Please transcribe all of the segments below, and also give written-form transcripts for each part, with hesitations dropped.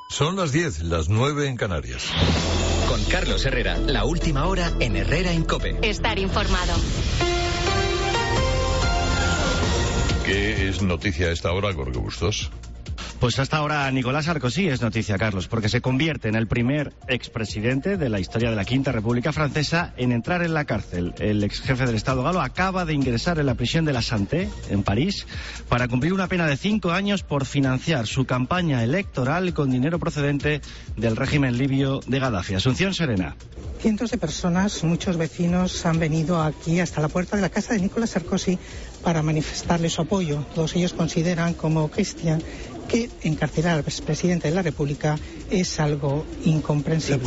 Son las 10, las 9 en Canarias. Con Carlos Herrera, la última hora en Herrera en COPE. Estar informado. ¿Qué es noticia a esta hora, Jorge Bustos? Pues hasta ahora Nicolás Sarkozy es noticia, Carlos, porque se convierte en el primer expresidente de la historia de la Quinta República Francesa en entrar en la cárcel. El ex jefe del Estado galo acaba de ingresar en la prisión de la Santé, en París, para cumplir una pena de 5 años por financiar su campaña electoral con dinero procedente del régimen libio de Gaddafi. Asunción Serena. Cientos de personas, muchos vecinos, han venido aquí hasta la puerta de la casa de Nicolás Sarkozy para manifestarle su apoyo. Todos ellos consideran, como Cristian, que encarcelar al expresidente de la República es algo incomprensible.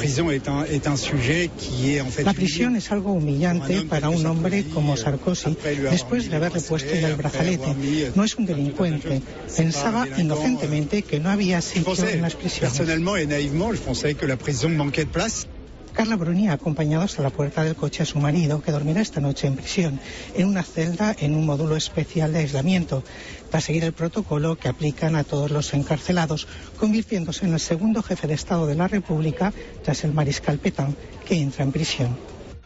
La prisión es algo humillante para un hombre como Sarkozy después de haberle puesto ya el brazalete. No es un delincuente. Pensaba inocentemente que no había sitio en las prisiones. Carla Bruni ha acompañado hasta la puerta del coche a su marido, que dormirá esta noche en prisión, en una celda en un módulo especial de aislamiento, para seguir el protocolo que aplican a todos los encarcelados, convirtiéndose en el segundo jefe de Estado de la República tras el mariscal Pétain, que entra en prisión.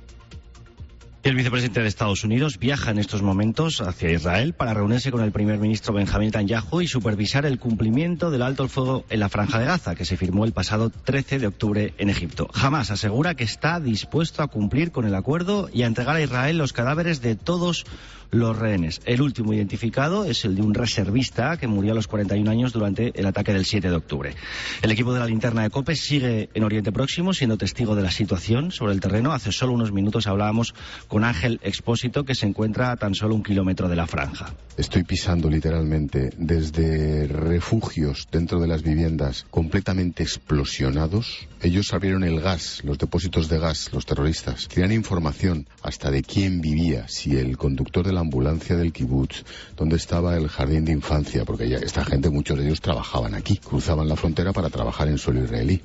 El vicepresidente de Estados Unidos viaja en estos momentos hacia Israel para reunirse con el primer ministro Benjamín Netanyahu y supervisar el cumplimiento del alto el fuego en la Franja de Gaza, que se firmó el pasado 13 de octubre en Egipto. Hamás asegura que está dispuesto a cumplir con el acuerdo y a entregar a Israel los cadáveres de todos los rehenes. El último identificado es el de un reservista que murió a los 41 años durante el ataque del 7 de octubre. El equipo de la linterna de COPE sigue en Oriente Próximo siendo testigo de la situación sobre el terreno. Hace solo unos minutos hablábamos con Ángel Expósito, que se encuentra a tan solo 1 kilómetro de la franja. Estoy pisando literalmente desde refugios dentro de las viviendas completamente explosionados. Ellos abrieron el gas, los depósitos de gas, los terroristas. Tenían información hasta de quién vivía, si el conductor de la ambulancia del kibutz, dónde estaba el jardín de infancia, porque ya esta gente, muchos de ellos trabajaban aquí, cruzaban la frontera para trabajar en suelo israelí.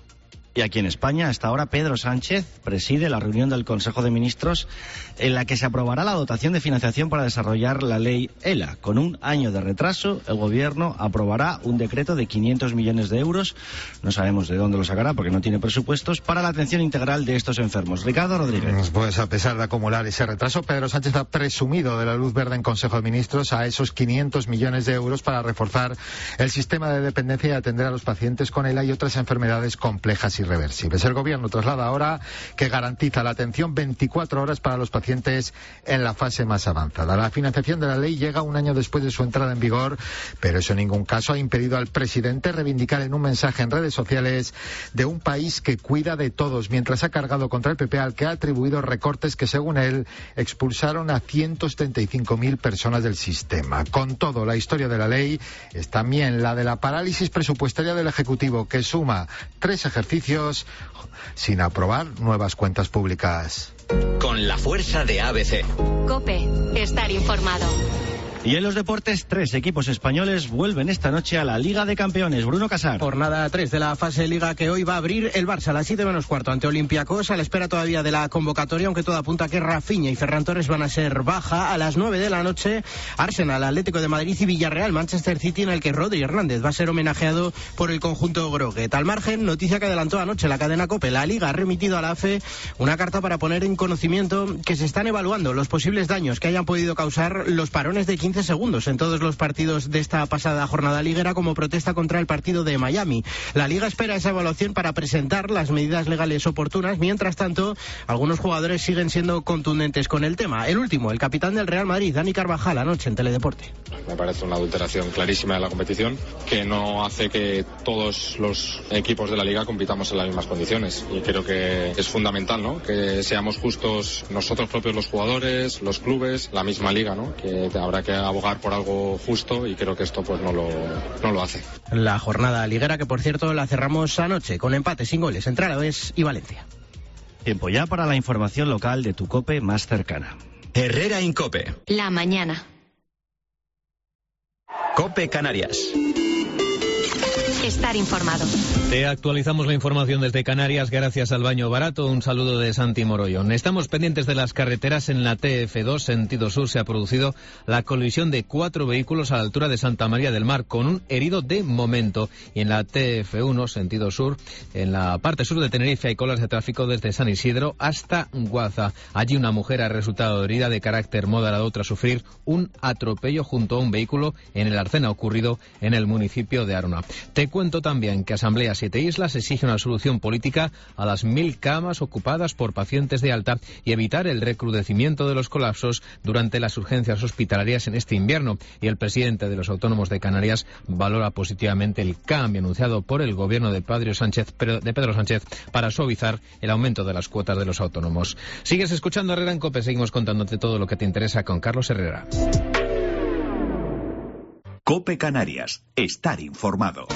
Y aquí en España, hasta ahora, Pedro Sánchez preside la reunión del Consejo de Ministros en la que se aprobará la dotación de financiación para desarrollar la ley ELA. Con un año de retraso, el Gobierno aprobará un decreto de 500 millones de euros, no sabemos de dónde lo sacará porque no tiene presupuestos, para la atención integral de estos enfermos. Ricardo Rodríguez. Pues a pesar de acumular ese retraso, Pedro Sánchez ha presumido de la luz verde en Consejo de Ministros a esos 500 millones de euros para reforzar el sistema de dependencia y atender a los pacientes con ELA y otras enfermedades complejas y reversibles. El Gobierno traslada ahora que garantiza la atención 24 horas para los pacientes en la fase más avanzada. La financiación de la ley llega un año después de su entrada en vigor, pero eso en ningún caso ha impedido al presidente reivindicar en un mensaje en redes sociales de un país que cuida de todos, mientras ha cargado contra el PP, al que ha atribuido recortes que, según él, expulsaron a 135.000 personas del sistema. Con todo, la historia de la ley es también la de la parálisis presupuestaria del Ejecutivo, que suma 3 ejercicios sin aprobar nuevas cuentas públicas. Con la fuerza de ABC. COPE. Estar informado. Y en los deportes, 3 equipos españoles vuelven esta noche a la Liga de Campeones. Bruno Casar. Jornada 3 de la fase de Liga que hoy va a abrir el Barça a las 7:15 ante Olympiacos, a la espera todavía de la convocatoria, aunque todo apunta a que Rafinha y Ferran Torres van a ser baja. A las 9 de la noche, Arsenal, Atlético de Madrid y Villarreal, Manchester City, en el que Rodri Hernández va a ser homenajeado por el conjunto groguet. Al margen, noticia que adelantó anoche la cadena COPE, la Liga ha remitido a la AFE una carta para poner en conocimiento que se están evaluando los posibles daños que hayan podido causar los parones de 15 segundos en todos los partidos de esta pasada jornada liguera como protesta contra el partido de Miami. La Liga espera esa evaluación para presentar las medidas legales oportunas. Mientras tanto, algunos jugadores siguen siendo contundentes con el tema. El último, el capitán del Real Madrid, Dani Carvajal, anoche en Teledeporte. Me parece una adulteración clarísima de la competición que no hace que todos los equipos de la Liga compitamos en las mismas condiciones, y creo que es fundamental, ¿no?, que seamos justos nosotros propios, los jugadores, los clubes, la misma Liga, ¿no?, que habrá que abogar por algo justo, y creo que esto pues no lo hace. La jornada liguera, que por cierto la cerramos anoche con empate sin goles entre Alavés y Valencia. Tiempo ya para la información local de tu COPE más cercana. Herrera en COPE. La mañana. COPE Canarias. Estar informado. Te actualizamos la información desde Canarias gracias al Baño Barato. Un saludo de Santi Morollón. Estamos pendientes de las carreteras. En la TF2, sentido sur, se ha producido la colisión de 4 vehículos a la altura de Santa María del Mar, con un herido de momento. Y en la TF1, sentido sur, en la parte sur de Tenerife, hay colas de tráfico desde San Isidro hasta Guaza. Allí una mujer ha resultado herida de carácter moderado tras sufrir un atropello junto a un vehículo en el Arcena, ocurrido en el municipio de Arona. Te cuento también que Asamblea Siete Islas exige una solución política a las 1000 camas ocupadas por pacientes de alta y evitar el recrudecimiento de los colapsos durante las urgencias hospitalarias en este invierno. Y el presidente de los autónomos de Canarias valora positivamente el cambio anunciado por el gobierno de Pedro Sánchez para suavizar el aumento de las cuotas de los autónomos. Sigues escuchando Herrera en COPE, seguimos contándote todo lo que te interesa con Carlos Herrera. COPE Canarias, estar informado.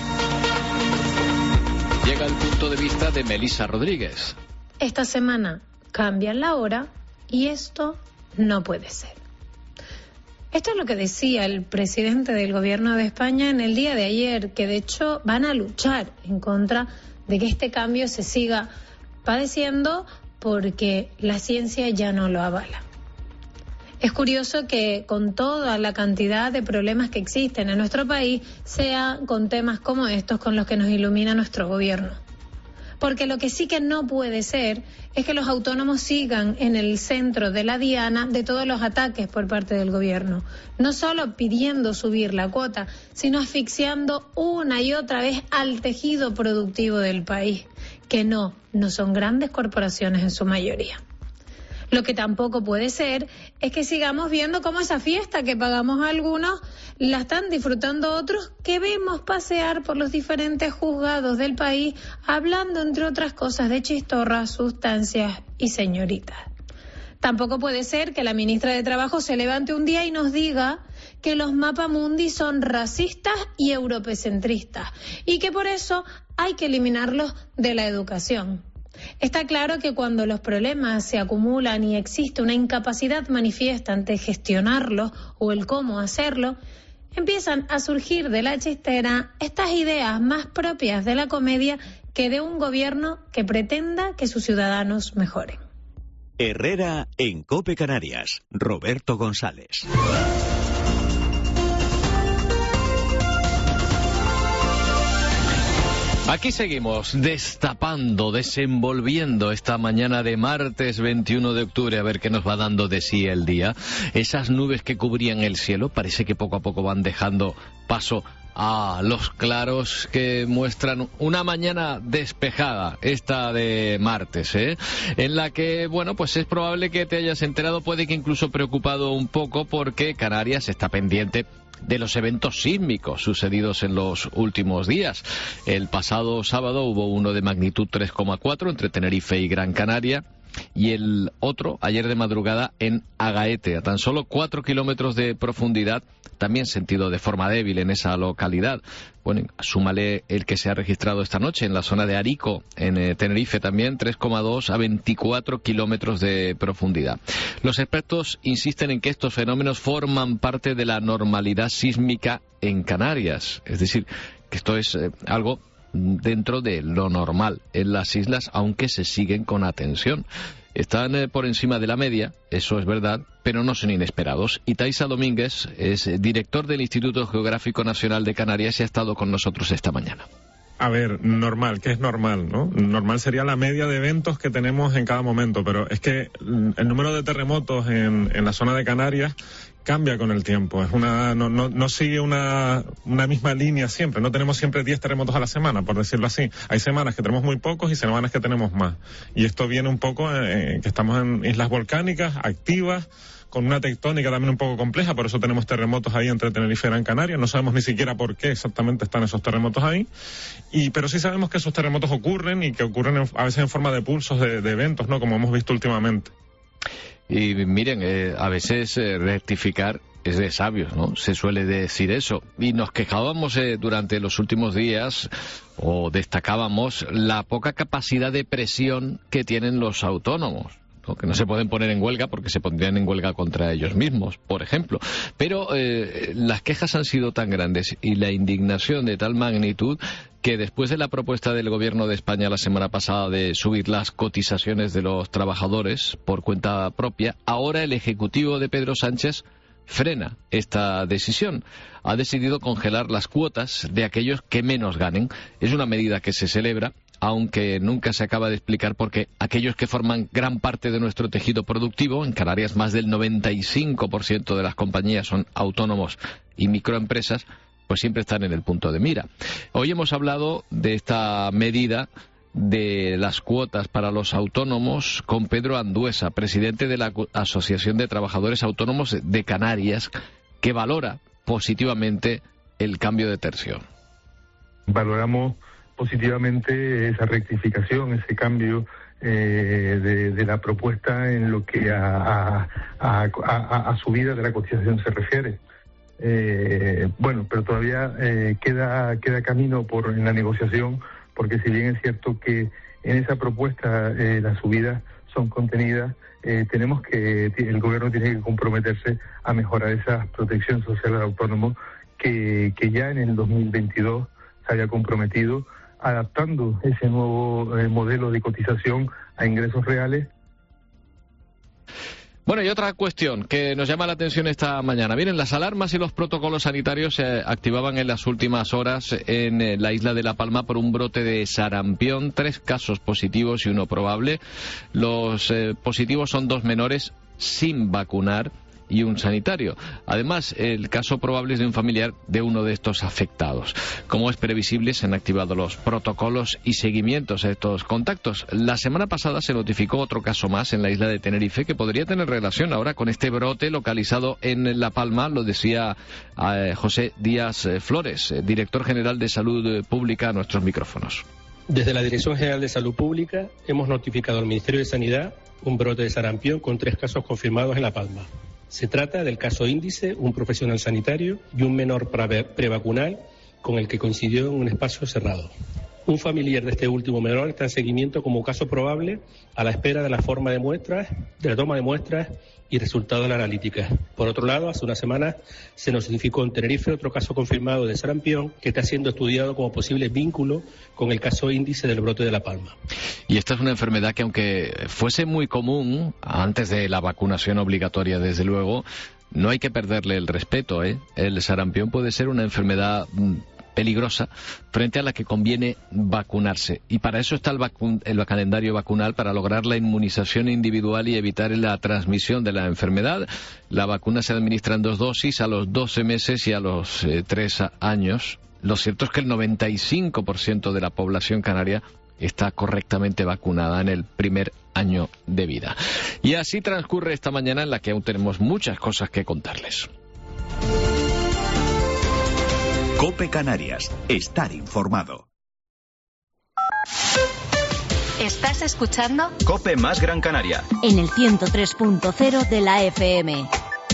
Llega el punto de vista de Melissa Rodríguez. Esta semana cambian la hora y esto no puede ser. Esto es lo que decía el presidente del gobierno de España en el día de ayer, que de hecho van a luchar en contra de que este cambio se siga padeciendo porque la ciencia ya no lo avala. Es curioso que con toda la cantidad de problemas que existen en nuestro país, sea con temas como estos con los que nos ilumina nuestro gobierno. Porque lo que sí que no puede ser es que los autónomos sigan en el centro de la diana de todos los ataques por parte del gobierno. No solo pidiendo subir la cuota, sino asfixiando una y otra vez al tejido productivo del país, que no son grandes corporaciones en su mayoría. Lo que tampoco puede ser es que sigamos viendo cómo esa fiesta que pagamos algunos la están disfrutando otros, que vemos pasear por los diferentes juzgados del país hablando, entre otras cosas, de chistorras, sustancias y señoritas. Tampoco puede ser que la ministra de Trabajo se levante un día y nos diga que los mapamundi son racistas y europecentristas y que por eso hay que eliminarlos de la educación. Está claro que cuando los problemas se acumulan y existe una incapacidad manifiesta ante gestionarlos o el cómo hacerlo, empiezan a surgir de la chistera estas ideas más propias de la comedia que de un gobierno que pretenda que sus ciudadanos mejoren. Herrera en COPE Canarias, Roberto González. Aquí seguimos destapando, desenvolviendo esta mañana de martes 21 de octubre, a ver qué nos va dando de sí el día. Esas nubes que cubrían el cielo parece que poco a poco van dejando paso a los claros que muestran una mañana despejada, esta de martes, en la que, bueno, pues es probable que te hayas enterado, puede que incluso preocupado un poco, porque Canarias está pendiente de los eventos sísmicos sucedidos en los últimos días. El pasado sábado hubo uno de magnitud 3,4 entre Tenerife y Gran Canaria, y el otro ayer de madrugada en Agaete, a tan solo 4 kilómetros de profundidad, también sentido de forma débil en esa localidad. Bueno, súmale el que se ha registrado esta noche en la zona de Arico, en Tenerife también, 3,2 a 24 kilómetros de profundidad. Los expertos insisten en que estos fenómenos forman parte de la normalidad sísmica en Canarias, es decir, que esto es algo dentro de lo normal en las islas, aunque se siguen con atención. Están por encima de la media, eso es verdad, pero no son inesperados. Y Taisa Domínguez es director del Instituto Geográfico Nacional de Canarias y ha estado con nosotros esta mañana. A ver, normal, ¿qué es normal, no? Normal sería la media de eventos que tenemos en cada momento, pero es que el número de terremotos en la zona de Canarias cambia con el tiempo. Es no sigue una misma línea siempre. No tenemos siempre 10 terremotos a la semana, por decirlo así. Hay semanas que tenemos muy pocos y semanas que tenemos más. Y esto viene un poco que estamos en islas volcánicas activas, con una tectónica también un poco compleja, por eso tenemos terremotos ahí entre Tenerife y Gran Canaria. No sabemos ni siquiera por qué exactamente están esos terremotos ahí, pero sí sabemos que esos terremotos ocurren y que ocurren a veces en forma de pulsos de eventos, ¿no? Como hemos visto últimamente. Y miren, a veces rectificar es de sabios, ¿no? Se suele decir eso. Y nos quejábamos durante los últimos días, o destacábamos la poca capacidad de presión que tienen los autónomos. ¿no? Que no se pueden poner en huelga porque se pondrían en huelga contra ellos mismos, por ejemplo. Pero las quejas han sido tan grandes y la indignación de tal magnitud que después de la propuesta del Gobierno de España la semana pasada de subir las cotizaciones de los trabajadores por cuenta propia, ahora el Ejecutivo de Pedro Sánchez frena esta decisión. Ha decidido congelar las cuotas de aquellos que menos ganen. Es una medida que se celebra, aunque nunca se acaba de explicar por qué aquellos que forman gran parte de nuestro tejido productivo, en Canarias más del 95% de las compañías son autónomos y microempresas, pues siempre están en el punto de mira. Hoy hemos hablado de esta medida de las cuotas para los autónomos con Pedro Anduesa, presidente de la Asociación de Trabajadores Autónomos de Canarias, que valora positivamente el cambio de tercio. Valoramos positivamente esa rectificación, ese cambio de la propuesta en lo que a subida de la cotización se refiere. Bueno, pero todavía queda camino en la negociación, porque si bien es cierto que en esa propuesta las subidas son contenidas, el gobierno tiene que comprometerse a mejorar esa protección social al autónomo que ya en el 2022 se había comprometido, adaptando ese nuevo modelo de cotización a ingresos reales. Bueno, y otra cuestión que nos llama la atención esta mañana. Miren, las alarmas y los protocolos sanitarios se activaban en las últimas horas en la isla de La Palma por un brote de sarampión. 3 casos positivos y 1 probable. Los positivos son 2 menores sin vacunar y un sanitario. Además, el caso probable es de un familiar de uno de estos afectados. Como es previsible, se han activado los protocolos y seguimientos a estos contactos. La semana pasada se notificó otro caso más en la isla de Tenerife que podría tener relación ahora con este brote localizado en La Palma, lo decía José Díaz Flores, director general de Salud Pública, a nuestros micrófonos. Desde la Dirección General de Salud Pública hemos notificado al Ministerio de Sanidad un brote de sarampión con 3 casos confirmados en La Palma. Se trata del caso índice, un profesional sanitario y un menor prevacunal con el que coincidió en un espacio cerrado. Un familiar de este último menor está en seguimiento como caso probable a la espera de la toma de muestras y resultados de la analítica. Por otro lado, hace una semana se notificó en Tenerife otro caso confirmado de sarampión que está siendo estudiado como posible vínculo con el caso índice del brote de La Palma. Y esta es una enfermedad que, aunque fuese muy común antes de la vacunación obligatoria, desde luego, no hay que perderle el respeto, ¿eh? El sarampión puede ser una enfermedad peligrosa frente a la que conviene vacunarse, y para eso está el calendario vacunal, para lograr la inmunización individual y evitar la transmisión de la enfermedad. La vacuna se administra en 2 dosis, a los 12 meses y a los 3 años. Lo cierto es que el 95% de la población canaria está correctamente vacunada en el primer año de vida. Y así transcurre esta mañana, en la que aún tenemos muchas cosas que contarles. COPE Canarias. Estar informado. ¿Estás escuchando? COPE más Gran Canaria. En el 103.0 de la FM.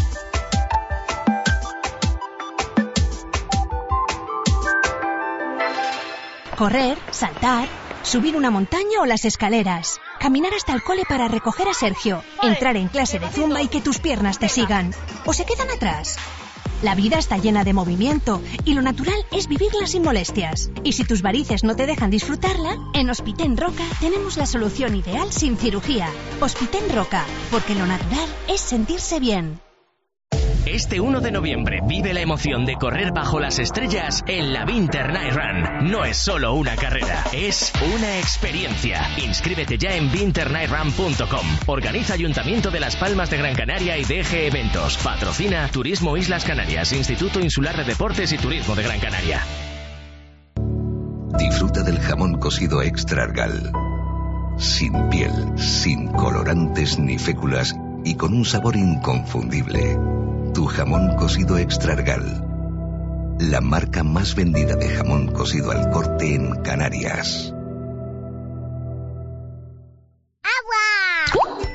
Correr, saltar, subir una montaña o las escaleras. Caminar hasta el cole para recoger a Sergio. Entrar en clase de zumba y que tus piernas te sigan. ¿O se quedan atrás? La vida está llena de movimiento y lo natural es vivirla sin molestias. Y si tus varices no te dejan disfrutarla, en Hospiten Roca tenemos la solución ideal sin cirugía. Hospiten Roca, porque lo natural es sentirse bien. Este 1 de noviembre vive la emoción de correr bajo las estrellas en la Winter Night Run. No es solo una carrera, es una experiencia. Inscríbete ya en winternightrun.com. Organiza Ayuntamiento de Las Palmas de Gran Canaria y DG Eventos. Patrocina Turismo Islas Canarias, Instituto Insular de Deportes y Turismo de Gran Canaria. Disfruta del jamón cocido Extra Argal. Sin piel, sin colorantes ni féculas y con un sabor inconfundible. Tu jamón cocido Extra Argal, la marca más vendida de jamón cocido al corte en Canarias. ¡Agua!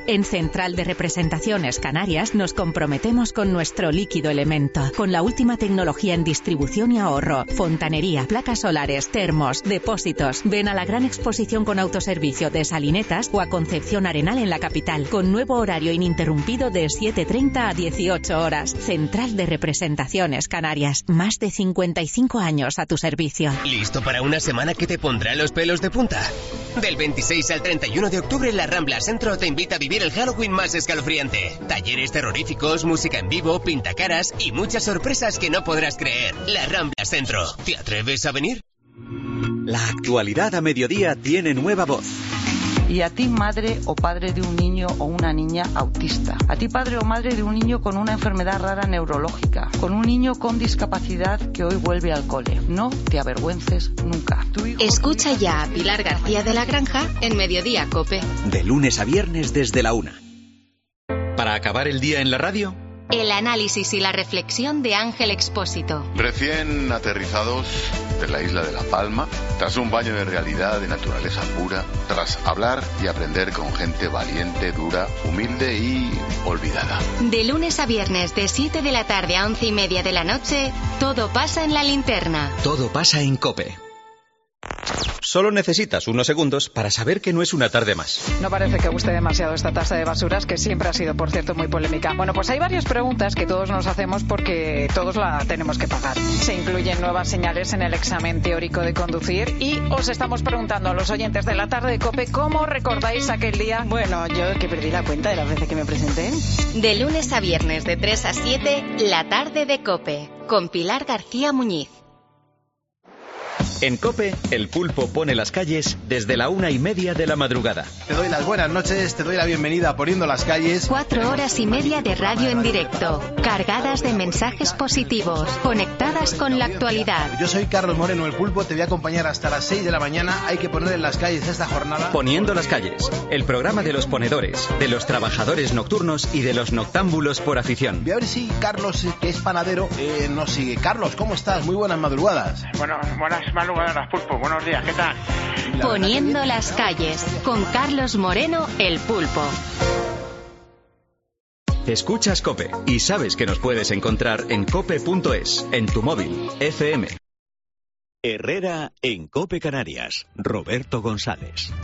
En Central de Representaciones Canarias nos comprometemos con nuestro líquido elemento, con la última tecnología en distribución y ahorro, fontanería, placas solares, termos, depósitos. Ven a la gran exposición con autoservicio de Salinetas o a Concepción Arenal en la capital, con nuevo horario ininterrumpido de 7:30 a 18 horas. Central de Representaciones Canarias, más de 55 años a tu servicio. ¿Listo para una semana que te pondrá los pelos de punta? Del 26 al 31 de octubre, la Rambla Centro te invita a vivir el Halloween más escalofriante. Talleres terroríficos, música en vivo, pintacaras y muchas sorpresas que no podrás creer. La Rambla Centro. ¿Te atreves a venir? La actualidad a mediodía tiene nueva voz. Y a ti, madre o padre de un niño o una niña autista. A ti, padre o madre de un niño con una enfermedad rara neurológica. Con un niño con discapacidad que hoy vuelve al cole. No te avergüences nunca. Escucha ya a Pilar García de la Granja en Mediodía COPE. De lunes a viernes desde la 1. Para acabar el día en la radio, el análisis y la reflexión de Ángel Expósito. Recién aterrizados de la isla de La Palma, tras un baño de realidad, de naturaleza pura, tras hablar y aprender con gente valiente, dura, humilde y olvidada. De lunes a viernes, de 7 de la tarde a 11:30 de la noche, todo pasa en La Linterna. todo pasa en COPE. Solo necesitas unos segundos para saber que no es una tarde más. No parece que guste demasiado esta tasa de basuras, que siempre ha sido, por cierto, muy polémica. Bueno, pues hay varias preguntas que todos nos hacemos porque todos la tenemos que pagar. Se incluyen nuevas señales en el examen teórico de conducir y os estamos preguntando a los oyentes de la tarde de COPE cómo recordáis aquel día. Bueno, yo que perdí la cuenta de las veces que me presenté. De lunes a viernes, de 3 a 7, la tarde de COPE, con Pilar García Muñiz. En COPE, el pulpo pone las calles desde la 1:30 de la madrugada. Te doy las buenas noches, te doy la bienvenida a Poniendo las Calles. 4 horas y media de radio en directo, cargadas de mensajes positivos, conectadas con la actualidad. Yo soy Carlos Moreno, el pulpo, te voy a acompañar hasta las 6 de la mañana. Hay que poner en las calles esta jornada. Poniendo las calles, el programa de los ponedores, de los trabajadores nocturnos y de los noctámbulos por afición. Voy a ver si Carlos, que es panadero, nos sigue. Carlos, ¿cómo estás? Muy buenas madrugadas. Bueno, buenas madrugadas, pulpo. Buenos días, ¿qué tal? Poniendo las calles, con Carlos Moreno, el pulpo. Escuchas COPE y sabes que nos puedes encontrar en cope.es, en tu móvil, FM. Herrera en COPE Canarias. Roberto González.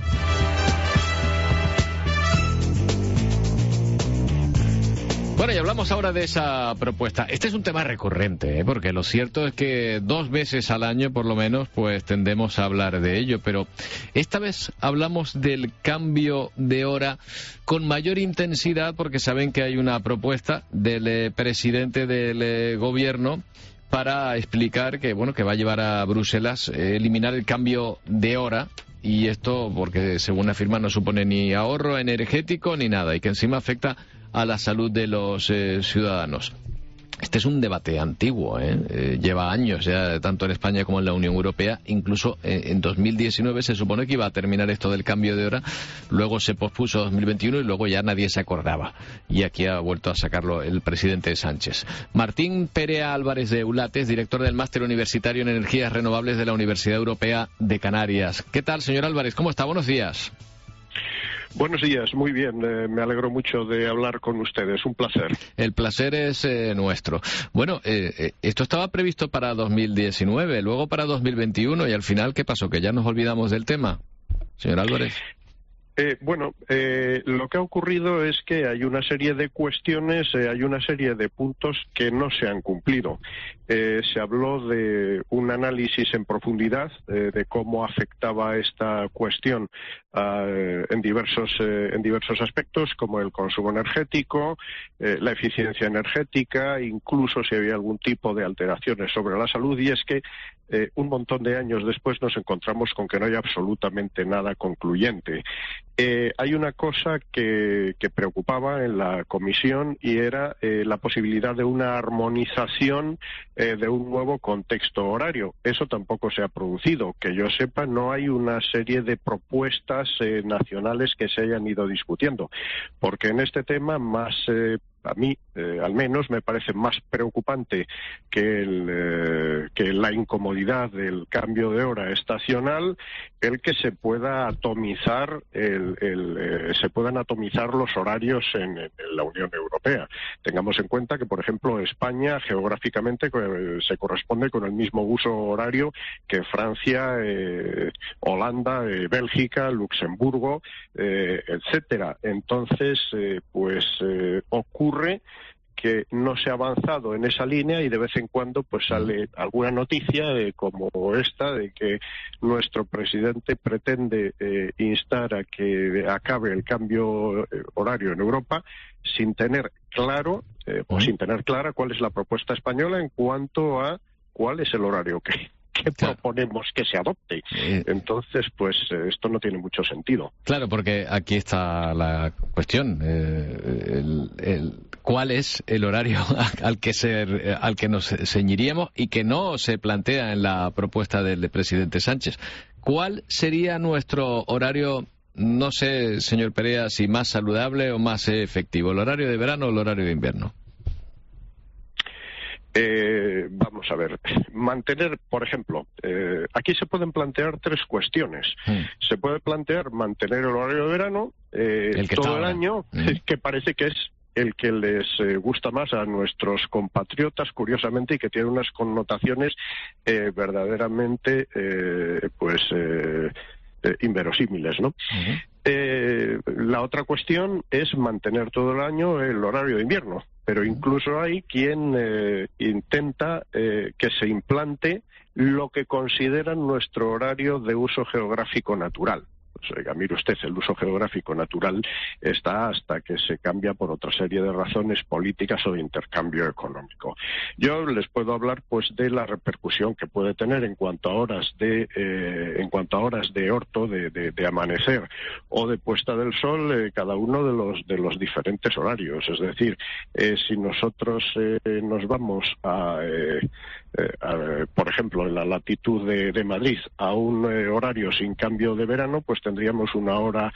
Bueno, y hablamos ahora de esa propuesta. Este es un tema recurrente, porque lo cierto es que 2 veces al año, por lo menos, pues tendemos a hablar de ello. Pero esta vez hablamos del cambio de hora con mayor intensidad, porque saben que hay una propuesta del presidente del gobierno para explicar que, bueno, que va a llevar a Bruselas eliminar el cambio de hora. Y esto, porque según afirma, no supone ni ahorro energético ni nada, y que encima afecta a la salud de los ciudadanos. Este es un debate antiguo, lleva años ya, tanto en España como en la Unión Europea. Incluso en 2019 se supone que iba a terminar esto del cambio de hora, luego se pospuso a 2021 y luego ya nadie se acordaba. Y aquí ha vuelto a sacarlo el presidente Sánchez. Martín Perea Álvarez de Eulates, director del Máster Universitario en Energías Renovables de la Universidad Europea de Canarias. ¿Qué tal, señor Álvarez? ¿Cómo está? Buenos días. Buenos días, muy bien. Me alegro mucho de hablar con ustedes. Un placer. El placer es nuestro. Bueno, esto estaba previsto para 2019, luego para 2021 y al final, ¿qué pasó? ¿Que ya nos olvidamos del tema, señor Álvarez? Lo que ha ocurrido es que hay una serie de cuestiones, hay una serie de puntos que no se han cumplido. Se habló de un análisis en profundidad de cómo afectaba esta cuestión en diversos aspectos, como el consumo energético, la eficiencia energética, incluso si había algún tipo de alteraciones sobre la salud, y es que un montón de años después nos encontramos con que no hay absolutamente nada concluyente. Hay una cosa que preocupaba en la comisión y era la posibilidad de una armonización de un nuevo contexto horario. Eso tampoco se ha producido. Que yo sepa, no hay una serie de propuestas nacionales que se hayan ido discutiendo, porque en este tema más... a mí, al menos, me parece más preocupante que la la incomodidad del cambio de hora estacional el que se pueda atomizar se puedan atomizar los horarios en la Unión Europea. Tengamos en cuenta que, por ejemplo, España geográficamente se corresponde con el mismo uso horario que Francia, Holanda, Bélgica, Luxemburgo, etcétera. Entonces, ocurre que no se ha avanzado en esa línea y de vez en cuando pues sale alguna noticia como esta de que nuestro presidente pretende instar a que acabe el cambio horario en Europa sin tener claro o sin tener clara cuál es la propuesta española en cuanto a cuál es el horario que proponemos que se adopte. Entonces, pues esto no tiene mucho sentido. Claro, porque aquí está la cuestión. ¿Cuál es el horario al que nos ceñiríamos y que no se plantea en la propuesta del presidente Sánchez? ¿Cuál sería nuestro horario, no sé, señor Perea, si más saludable o más efectivo? ¿El horario de verano o el horario de invierno? Vamos a ver, mantener, por ejemplo, aquí se pueden plantear tres cuestiones. Se puede plantear mantener el horario de verano todo el año, que parece que es el que les gusta más a nuestros compatriotas, curiosamente, y que tiene unas connotaciones verdaderamente inverosímiles, ¿no? La otra cuestión es mantener todo el año el horario de invierno, pero incluso hay quien intenta que se implante lo que consideran nuestro horario de uso geográfico natural. Pues, oiga, mire usted, el uso geográfico natural está hasta que se cambia por otra serie de razones políticas o de intercambio económico. Yo les puedo hablar pues de la repercusión que puede tener en cuanto a horas de orto, de amanecer o de puesta del sol, cada uno de los diferentes horarios. Es decir, si nosotros nos vamos por ejemplo, en la latitud de Madrid, a un horario sin cambio de verano, pues tendríamos una hora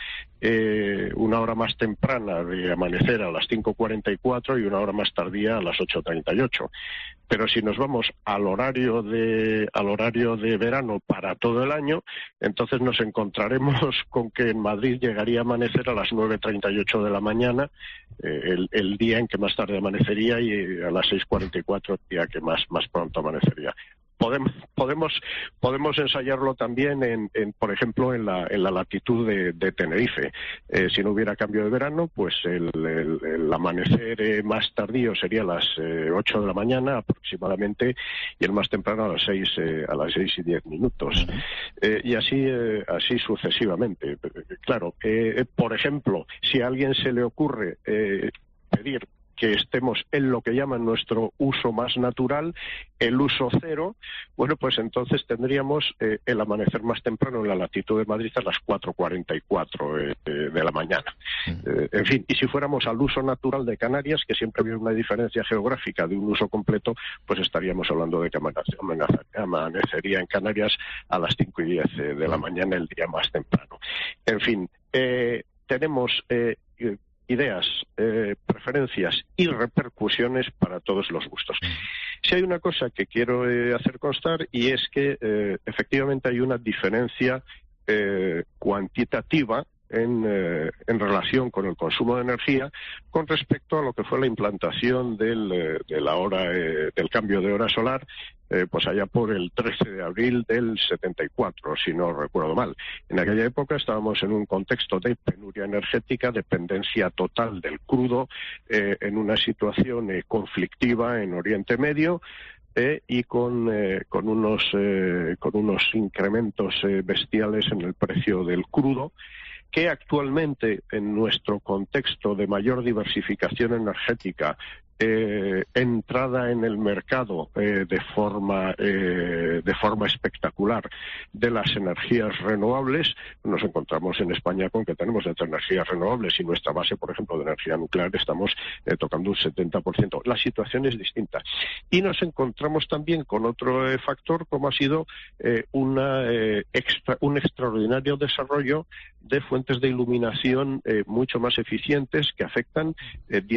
más temprana de amanecer a las 5:44 y una hora más tardía a las 8:38. Pero si nos vamos al horario de verano para todo el año, entonces nos encontraremos con que en Madrid llegaría a amanecer a las 9:38 de la mañana, el día en que más tarde amanecería, y a las 6:44 el día que más pronto amanecería. Podemos ensayarlo también por ejemplo, en la latitud de Tenerife. Si no hubiera cambio de verano, pues el amanecer más tardío sería a las 8 de la mañana aproximadamente, y el más temprano a las 6:10. Y así sucesivamente. Claro, por ejemplo, si a alguien se le ocurre pedir que estemos en lo que llaman nuestro uso más natural, el uso cero, bueno, pues entonces tendríamos el amanecer más temprano en la latitud de Madrid a las 4:44 de la mañana. En fin, y si fuéramos al uso natural de Canarias, que siempre había una diferencia geográfica de un uso completo, pues estaríamos hablando de que amanecería en Canarias a las 5:10 de la mañana, el día más temprano. En fin, tenemos ideas, preferencias y repercusiones para todos los gustos. Si hay una cosa que quiero hacer constar, y es que efectivamente hay una diferencia cuantitativa en relación con el consumo de energía con respecto a lo que fue la implantación del cambio de hora solar, pues allá por el 13 de abril del 74, si no recuerdo mal. En aquella época estábamos en un contexto de penuria energética, dependencia total del crudo, en una situación conflictiva en Oriente Medio, y con unos incrementos bestiales en el precio del crudo, que actualmente, en nuestro contexto de mayor diversificación energética, entrada en el mercado de forma espectacular de las energías renovables, nos encontramos en España con que tenemos entre energías renovables y nuestra base, por ejemplo, de energía nuclear, estamos tocando un 70%. La situación es distinta. Y nos encontramos también con otro factor, como ha sido un extraordinario desarrollo de fuentes de iluminación mucho más eficientes, que afectan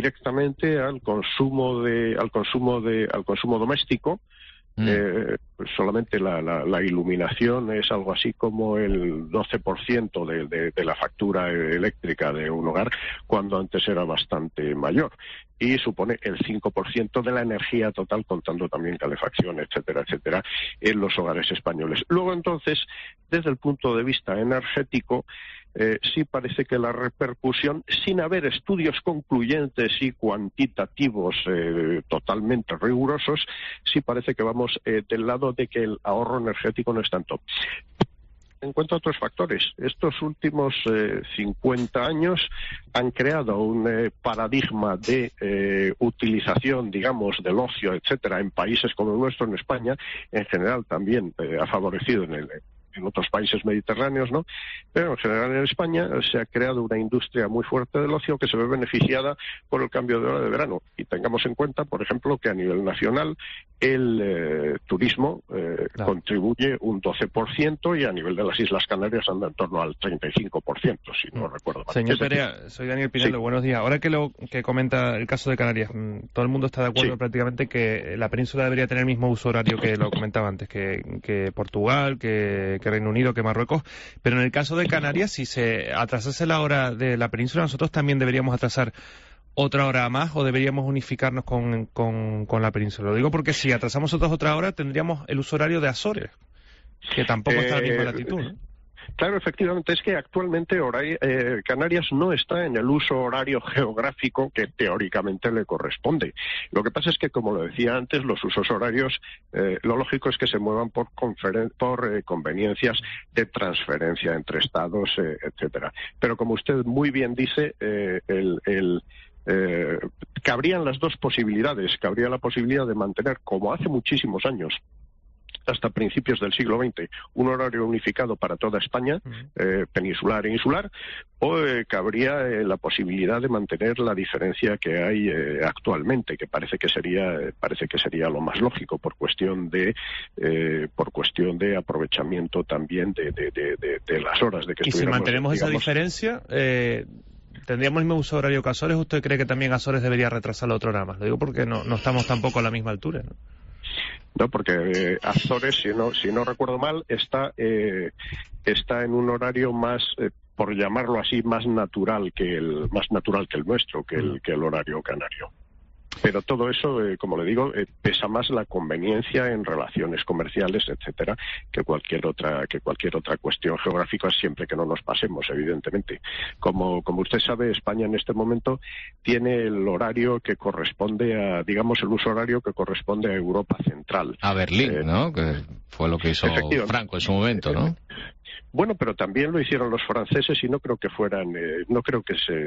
directamente al consumo doméstico. Pues solamente la iluminación es algo así como el 12% de la factura eléctrica de un hogar, cuando antes era bastante mayor. Y supone el 5% de la energía total, contando también calefacción, etcétera, etcétera, en los hogares españoles. Luego, entonces, desde el punto de vista energético, sí parece que la repercusión, sin haber estudios concluyentes y cuantitativos totalmente rigurosos, sí parece que vamos del lado de que el ahorro energético no es tanto. En cuanto a otros factores, estos últimos 50 años han creado un paradigma de utilización, digamos, del ocio, etcétera, en países como el nuestro, en España, en general también ha favorecido en otros países mediterráneos, ¿no? Pero en general en España se ha creado una industria muy fuerte del ocio que se ve beneficiada por el cambio de hora de verano. Y tengamos en cuenta, por ejemplo, que a nivel nacional el turismo contribuye un 12% y a nivel de las Islas Canarias anda en torno al 35%, si no recuerdo mal. Señor Perea, soy Daniel Pinelo, buenos días. Ahora que comenta el caso de Canarias, todo el mundo está de acuerdo prácticamente que la península debería tener el mismo uso horario que lo comentaba antes, que Portugal, que Reino Unido, que Marruecos, pero en el caso de Canarias, si se atrasase la hora de la península, nosotros también deberíamos atrasar otra hora más o deberíamos unificarnos con la península. Lo digo porque si atrasamos otra hora, tendríamos el uso horario de Azores, que tampoco está a la misma latitud, ¿no? Claro, efectivamente, es que actualmente Canarias no está en el uso horario geográfico que teóricamente le corresponde. Lo que pasa es que, como lo decía antes, los usos horarios, lo lógico es que se muevan por conveniencias de transferencia entre estados, etcétera. Pero como usted muy bien dice, cabrían las dos posibilidades. Cabría la posibilidad de mantener, como hace muchísimos años, hasta principios del siglo XX, un horario unificado para toda España, peninsular e insular, o cabría la posibilidad de mantener la diferencia que hay actualmente, que parece que sería lo más lógico por cuestión de aprovechamiento también de las horas de que estuviéramos. Y si mantenemos esa diferencia, ¿tendríamos el mismo uso horario que Azores? ¿Usted cree que también Azores debería retrasarlo otro hora más? Lo digo porque no estamos tampoco a la misma altura, ¿no? No, porque Azores, si no recuerdo mal, está en un horario más, por llamarlo así, más natural que el nuestro, que el horario canario. Pero todo eso, como le digo, pesa más la conveniencia en relaciones comerciales, etcétera, que cualquier otra cuestión geográfica, siempre que no nos pasemos, evidentemente. Como usted sabe, España en este momento tiene el horario que corresponde a, digamos, el uso horario que corresponde a Europa Central. A Berlín, ¿no? Que fue lo que hizo Franco en su momento, ¿no? Bueno, pero también lo hicieron los franceses y no creo que no creo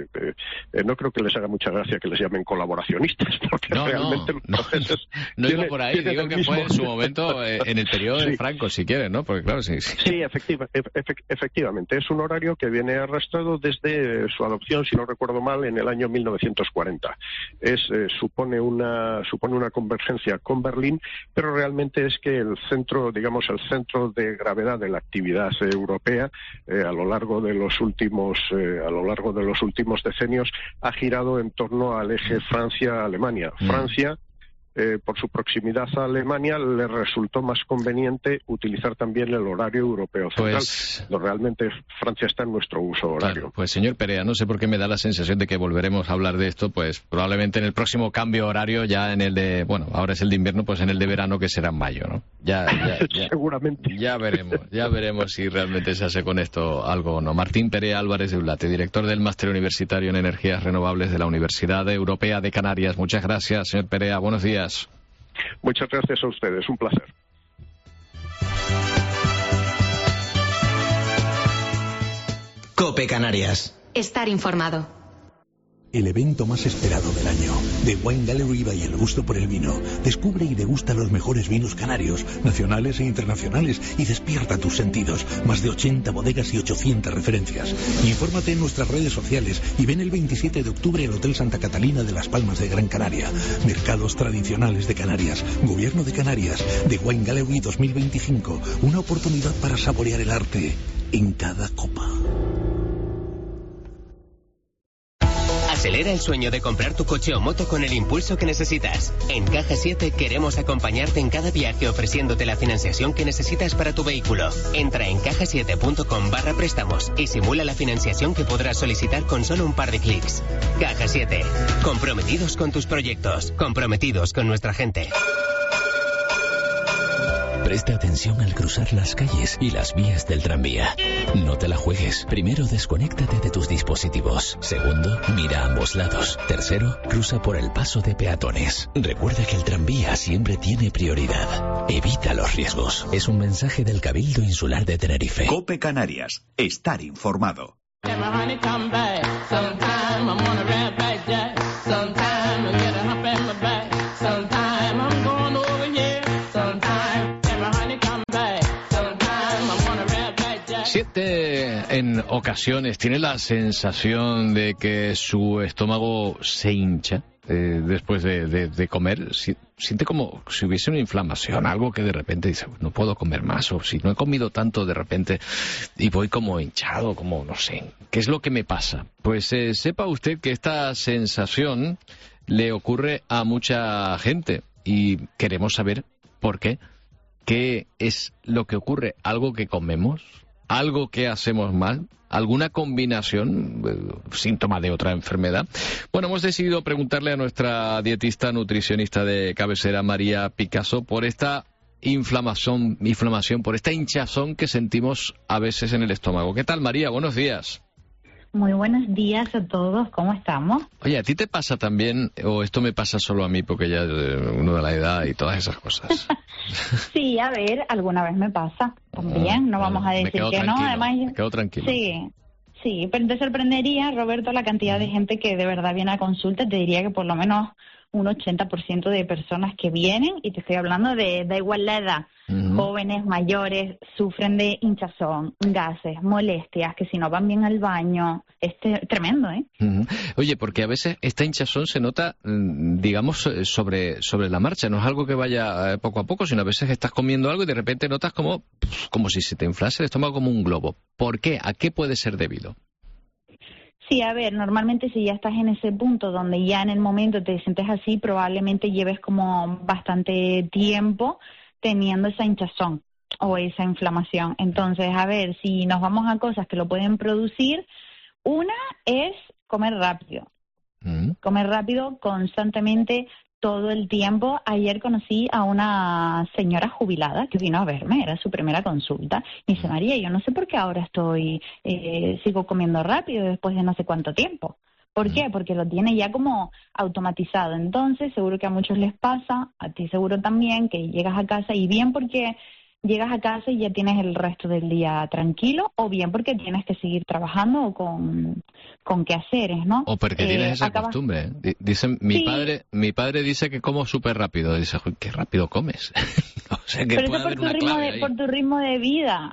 que les haga mucha gracia que les llamen colaboracionistas, porque realmente los franceses no digo por ahí, digo que fue en su momento en el periodo de Franco, si quieren, ¿no? Porque claro, sí. Sí, efectivamente, es un horario que viene arrastrado desde su adopción, si no recuerdo mal, en el año 1940. Supone una convergencia con Berlín, pero realmente es que el centro de gravedad de la actividad europea a lo largo de los últimos decenios ha girado en torno al eje Francia-Alemania. Francia, por su proximidad a Alemania, le resultó más conveniente utilizar también el horario europeo central. Realmente Francia está en nuestro uso horario. Claro, pues señor Perea, no sé por qué me da la sensación de que volveremos a hablar de esto, pues probablemente en el próximo cambio horario, ya en el de, bueno, ahora es el de invierno, pues en el de verano, que será en mayo, ¿no? Ya. Seguramente. Ya veremos si realmente se hace con esto algo o no. Martín Perea Álvarez de Ulate, director del Máster Universitario en Energías Renovables de la Universidad Europea de Canarias. Muchas gracias, señor Perea. Buenos días. Muchas gracias a ustedes, un placer. COPE Canarias. Estar informado. El evento más esperado del año. The Wine Gallery by El Gusto por el Vino. Descubre y degusta los mejores vinos canarios, nacionales e internacionales, y despierta tus sentidos. Más de 80 bodegas y 800 referencias. Infórmate en nuestras redes sociales y ven el 27 de octubre al Hotel Santa Catalina de Las Palmas de Gran Canaria. Mercados tradicionales de Canarias. Gobierno de Canarias. The Wine Gallery 2025. Una oportunidad para saborear el arte en cada copa. Acelera el sueño de comprar tu coche o moto con el impulso que necesitas. En Caja 7 queremos acompañarte en cada viaje ofreciéndote la financiación que necesitas para tu vehículo. Entra en cajasiete.com/préstamos y simula la financiación que podrás solicitar con solo un par de clics. Caja 7. Comprometidos con tus proyectos. Comprometidos con nuestra gente. Presta atención al cruzar las calles y las vías del tranvía. No te la juegues. Primero, desconéctate de tus dispositivos. Segundo, mira a ambos lados. Tercero, cruza por el paso de peatones. Recuerda que el tranvía siempre tiene prioridad. Evita los riesgos. Es un mensaje del Cabildo Insular de Tenerife. COPE Canarias. Estar informado. En ocasiones tiene la sensación de que su estómago se hincha después de comer. Siente como si hubiese una inflamación, algo que de repente dice, no puedo comer más, o si no he comido tanto de repente y voy como hinchado, como no sé, ¿qué es lo que me pasa? Pues sepa usted que esta sensación le ocurre a mucha gente y queremos saber por qué. ¿Qué es lo que ocurre? ¿Algo que comemos? ¿Algo que hacemos mal? ¿Alguna combinación, síntoma de otra enfermedad? Bueno, hemos decidido preguntarle a nuestra dietista nutricionista de cabecera, María Picasso, por esta inflamación, por esta hinchazón que sentimos a veces en el estómago. ¿Qué tal, María? Buenos días. Muy buenos días a todos, ¿cómo estamos? Oye, ¿a ti te pasa también, o esto me pasa solo a mí porque ya uno de la edad y todas esas cosas? Sí, a ver, alguna vez me pasa también, no vamos a decir que no, además... Me quedo tranquilo. Sí, pero te sorprendería, Roberto, la cantidad de gente que de verdad viene a consulta. Te diría que por lo menos un 80% de personas que vienen, y te estoy hablando da igual la edad, jóvenes, mayores, sufren de hinchazón, gases, molestias, que si no van bien al baño, es tremendo, ¿eh? Oye, porque a veces esta hinchazón se nota, digamos, sobre la marcha, no es algo que vaya poco a poco, sino a veces estás comiendo algo y de repente notas como si se te inflase el estómago como un globo. ¿Por qué? ¿A qué puede ser debido? Sí, a ver, normalmente si ya estás en ese punto donde ya en el momento te sientes así, probablemente lleves como bastante tiempo teniendo esa hinchazón o esa inflamación. Entonces, a ver, si nos vamos a cosas que lo pueden producir, una es comer rápido. Comer rápido constantemente, todo el tiempo. Ayer conocí a una señora jubilada que vino a verme, era su primera consulta. Y dice, María, yo no sé por qué ahora sigo comiendo rápido después de no sé cuánto tiempo. ¿Por qué? Porque lo tiene ya como automatizado. Entonces, seguro que a muchos les pasa, a ti seguro también, que llegas a casa y bien porque llegas a casa y ya tienes el resto del día tranquilo, o bien porque tienes que seguir trabajando o con quehaceres, ¿no? O porque tienes esa costumbre. Dicen, mi padre dice que como súper rápido. Dice, qué rápido comes. O sea, que pero eso por tu ritmo de vida.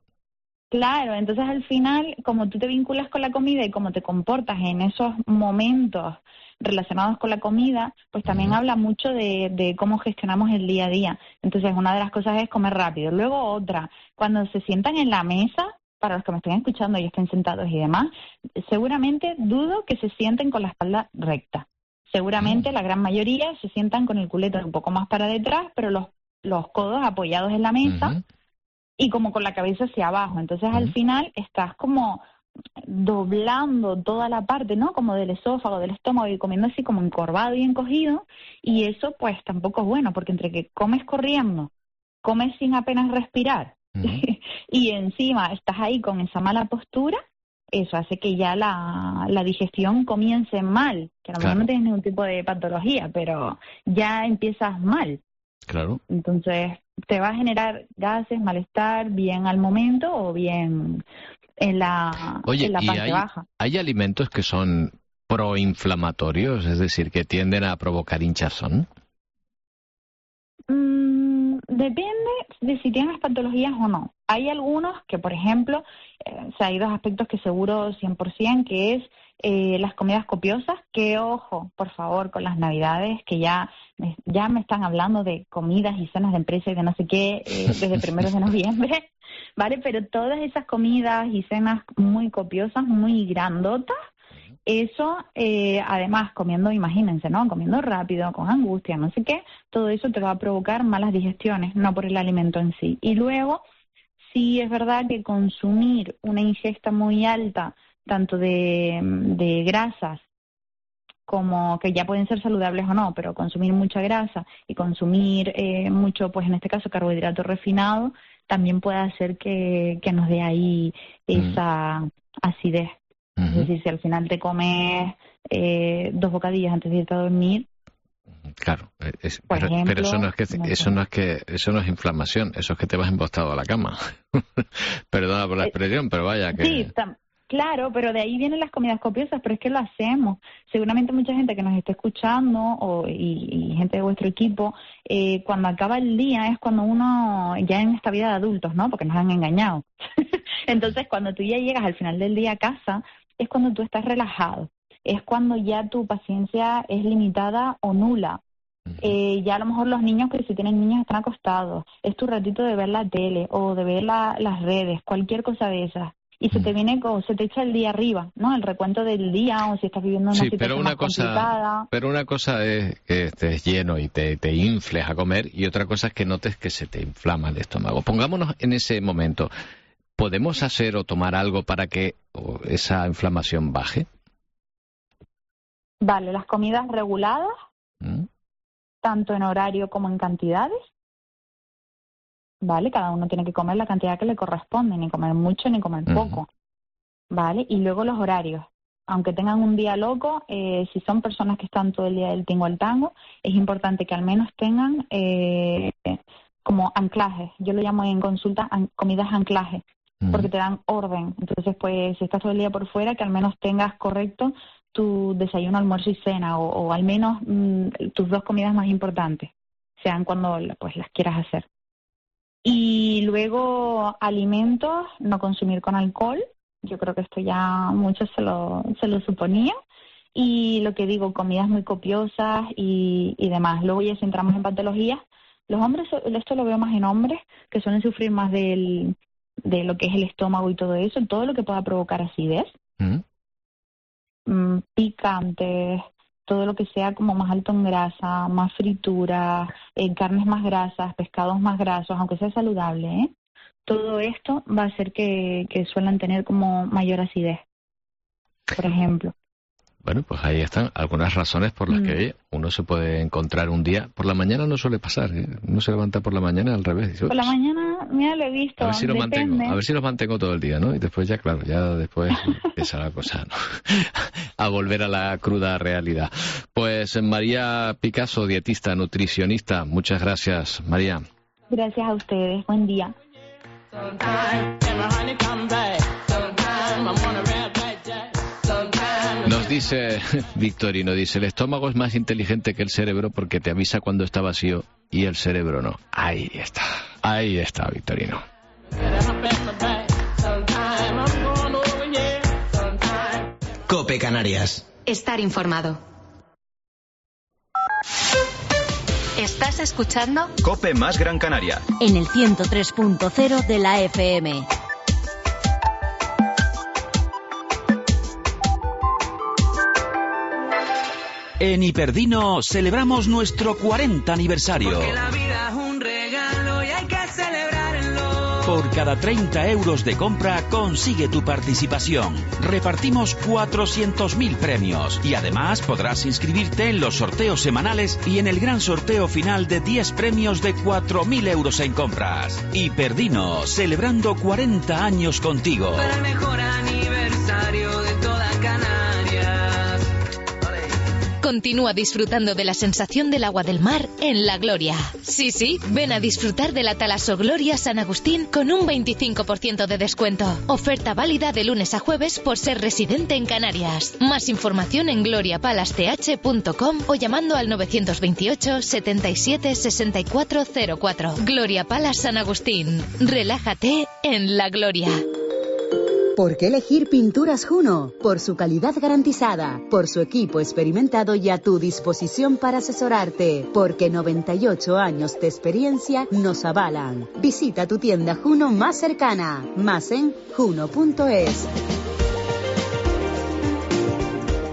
Claro, entonces al final, como tú te vinculas con la comida y cómo te comportas en esos momentos relacionados con la comida, pues también habla mucho de cómo gestionamos el día a día. Entonces, una de las cosas es comer rápido. Luego otra, cuando se sientan en la mesa, para los que me estén escuchando y estén sentados y demás, seguramente dudo que se sienten con la espalda recta. Seguramente la gran mayoría se sientan con el culete un poco más para detrás, pero los codos apoyados en la mesa y como con la cabeza hacia abajo. Entonces, al final estás como doblando toda la parte, ¿no? Como del esófago, del estómago, y comiendo así como encorvado y encogido, y eso pues tampoco es bueno, porque entre que comes corriendo, comes sin apenas respirar, y encima estás ahí con esa mala postura, eso hace que ya la digestión comience mal, que a lo mejor no tienes ningún tipo de patología, pero ya empiezas mal. Claro. Entonces te va a generar gases, malestar, bien al momento o bien en la parte baja. ¿Hay alimentos que son proinflamatorios, es decir, que tienden a provocar hinchazón? Depende de si tienes patologías o no. Hay algunos que, por ejemplo, hay dos aspectos que seguro 100%, que es las comidas copiosas, que ojo, por favor, con las Navidades, que ya me están hablando de comidas y cenas de empresa y de no sé qué desde 1 de noviembre, ¿vale? Pero todas esas comidas y cenas muy copiosas, muy grandotas, Eso, además, comiendo, imagínense, ¿no? Comiendo rápido, con angustia, no sé qué, todo eso te va a provocar malas digestiones, no por el alimento en sí. Y luego, sí es verdad que consumir una ingesta muy alta, tanto de grasas, como que ya pueden ser saludables o no, pero consumir mucha grasa y consumir mucho, pues en este caso, carbohidrato refinado, también puede hacer que nos dé ahí esa acidez. Es decir, si al final te comes 2 bocadillos antes de irte a dormir. Claro, pero eso no es inflamación, eso es que te vas embostado a la cama. Perdona por la expresión, pero vaya que... Sí, claro, pero de ahí vienen las comidas copiosas, pero es que lo hacemos. Seguramente mucha gente que nos está escuchando y gente de vuestro equipo, cuando acaba el día es cuando uno, ya en esta vida de adultos, ¿no? Porque nos han engañado. Entonces, cuando tú ya llegas al final del día a casa, es cuando tú estás relajado. Es cuando ya tu paciencia es limitada o nula. Ya a lo mejor los niños, que si tienen niños, están acostados. Es tu ratito de ver la tele o de ver las redes, cualquier cosa de esas. Y se te viene, se te echa el día arriba, ¿no? El recuento del día, o si estás viviendo una situación más complicada. Pero una cosa es que estés lleno y te infles a comer, y otra cosa es que notes que se te inflama el estómago. Pongámonos en ese momento. ¿Podemos hacer o tomar algo para que esa inflamación baje? Vale, las comidas reguladas, tanto en horario como en cantidades. Vale, cada uno tiene que comer la cantidad que le corresponde, ni comer mucho ni comer poco. Vale, y luego los horarios. Aunque tengan un día loco, si son personas que están todo el día del tingo al tango, es importante que al menos tengan como anclajes. Yo lo llamo en consulta comidas anclajes, porque te dan orden. Entonces, pues, si estás todo el día por fuera, que al menos tengas correcto tu desayuno, almuerzo y cena, o al menos tus 2 comidas más importantes, sean cuando pues las quieras hacer. Y luego alimentos, no consumir con alcohol. Yo creo que esto ya muchos se lo suponía. Y lo que digo, comidas muy copiosas y demás. Luego ya si entramos en patologías, los hombres, esto lo veo más en hombres, que suelen sufrir más de lo que es el estómago y todo eso, todo lo que pueda provocar acidez, picantes, todo lo que sea como más alto en grasa, más fritura, carnes más grasas, pescados más grasos, aunque sea saludable, todo esto va a hacer que suelen tener como mayor acidez, por ejemplo. Bueno, pues ahí están algunas razones por las que uno se puede encontrar un día. Por la mañana no suele pasar, uno se levanta por la mañana al revés. Dice, por la mañana, mira, lo he visto. A ver si lo mantengo todo el día, ¿no? Y después ya, claro, después empieza la cosa, ¿no? A volver a la cruda realidad. Pues María Picasso, dietista, nutricionista, muchas gracias, María. Gracias a ustedes, buen día. Nos dice Victorino, el estómago es más inteligente que el cerebro porque te avisa cuando está vacío y el cerebro no. Ahí está, Victorino. COPE Canarias. Estar informado. ¿Estás escuchando? COPE más Gran Canaria. En el 103.0 de la FM. En Hiperdino celebramos nuestro 40 aniversario. Porque la vida es un regalo y hay que celebrarlo. Por cada 30 euros de compra consigue tu participación. Repartimos 400.000 premios y además podrás inscribirte en los sorteos semanales y en el gran sorteo final de 10 premios de 4.000 euros en compras. Hiperdino, celebrando 40 años contigo. Para el mejor aniversario de toda Canarias. Continúa disfrutando de la sensación del agua del mar en La Gloria. Sí, ven a disfrutar de la Talaso Gloria San Agustín con un 25% de descuento. Oferta válida de lunes a jueves por ser residente en Canarias. Más información en gloriapalace.com o llamando al 928 77 6404. Gloria Palace San Agustín. Relájate en La Gloria. ¿Por qué elegir Pinturas Juno? Por su calidad garantizada, por su equipo experimentado y a tu disposición para asesorarte, porque 98 años de experiencia nos avalan. Visita tu tienda Juno más cercana, más en juno.es.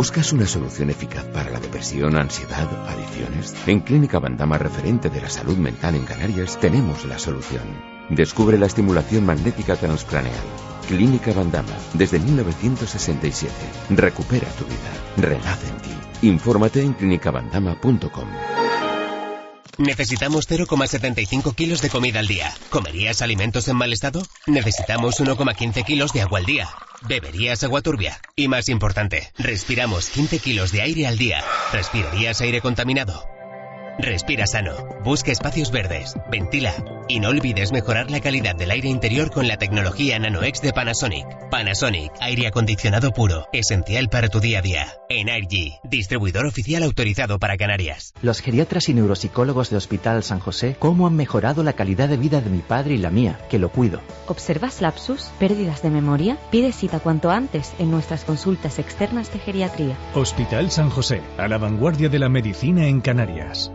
¿Buscas una solución eficaz para la depresión, ansiedad, adicciones? En Clínica Bandama, referente de la salud mental en Canarias, tenemos la solución. Descubre la estimulación magnética transcraneal. Clínica Bandama, desde 1967. Recupera tu vida. Renace en ti. Infórmate en clinicabandama.com. Necesitamos 0,75 kilos de comida al día. ¿Comerías alimentos en mal estado? Necesitamos 1,15 kilos de agua al día. ¿Beberías agua turbia? Y más importante, respiramos 15 kilos de aire al día. ¿Respirarías aire contaminado? Respira sano, busca espacios verdes, ventila y no olvides mejorar la calidad del aire interior con la tecnología NanoX de Panasonic. Panasonic, aire acondicionado puro, esencial para tu día a día. Energy, distribuidor oficial autorizado para Canarias. Los geriatras y neuropsicólogos de Hospital San José, ¿cómo han mejorado la calidad de vida de mi padre y la mía, que lo cuido? ¿Observas lapsus, pérdidas de memoria? Pide cita cuanto antes en nuestras consultas externas de geriatría. Hospital San José, a la vanguardia de la medicina en Canarias.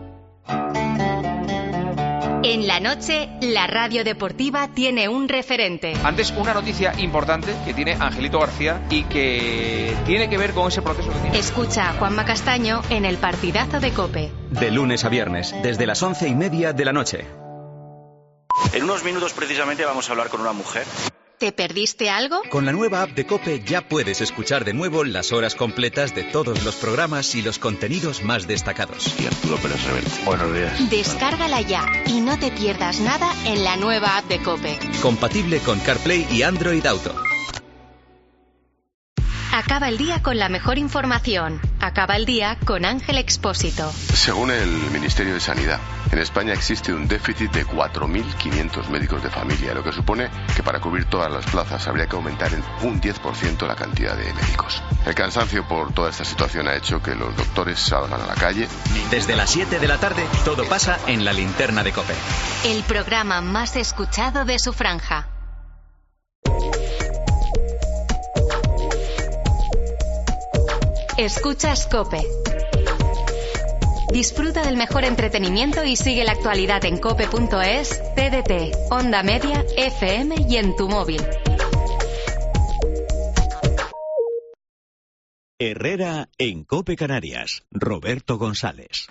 En la noche, la radio deportiva tiene un referente. Antes, una noticia importante que tiene Angelito García y que tiene que ver con ese proceso que tiene. Escucha a Juanma Castaño en el partidazo de COPE. De lunes a viernes, desde las 11:30 de la noche. En unos minutos precisamente vamos a hablar con una mujer. ¿Te perdiste algo? Con la nueva app de COPE ya puedes escuchar de nuevo las horas completas de todos los programas y los contenidos más destacados. Y Arturo Pérez Reverte. Buenos días. Descárgala ya y no te pierdas nada en la nueva app de COPE. Compatible con CarPlay y Android Auto. Acaba el día con la mejor información. Acaba el día con Ángel Expósito. Según el Ministerio de Sanidad, en España existe un déficit de 4.500 médicos de familia, lo que supone que para cubrir todas las plazas habría que aumentar en un 10% la cantidad de médicos. El cansancio por toda esta situación ha hecho que los doctores salgan a la calle. Desde las 7 de la tarde, todo pasa en la linterna de COPE. El programa más escuchado de su franja. Escuchas COPE. Disfruta del mejor entretenimiento y sigue la actualidad en cope.es, TDT, Onda Media, FM y en tu móvil. Herrera en COPE Canarias. Roberto González.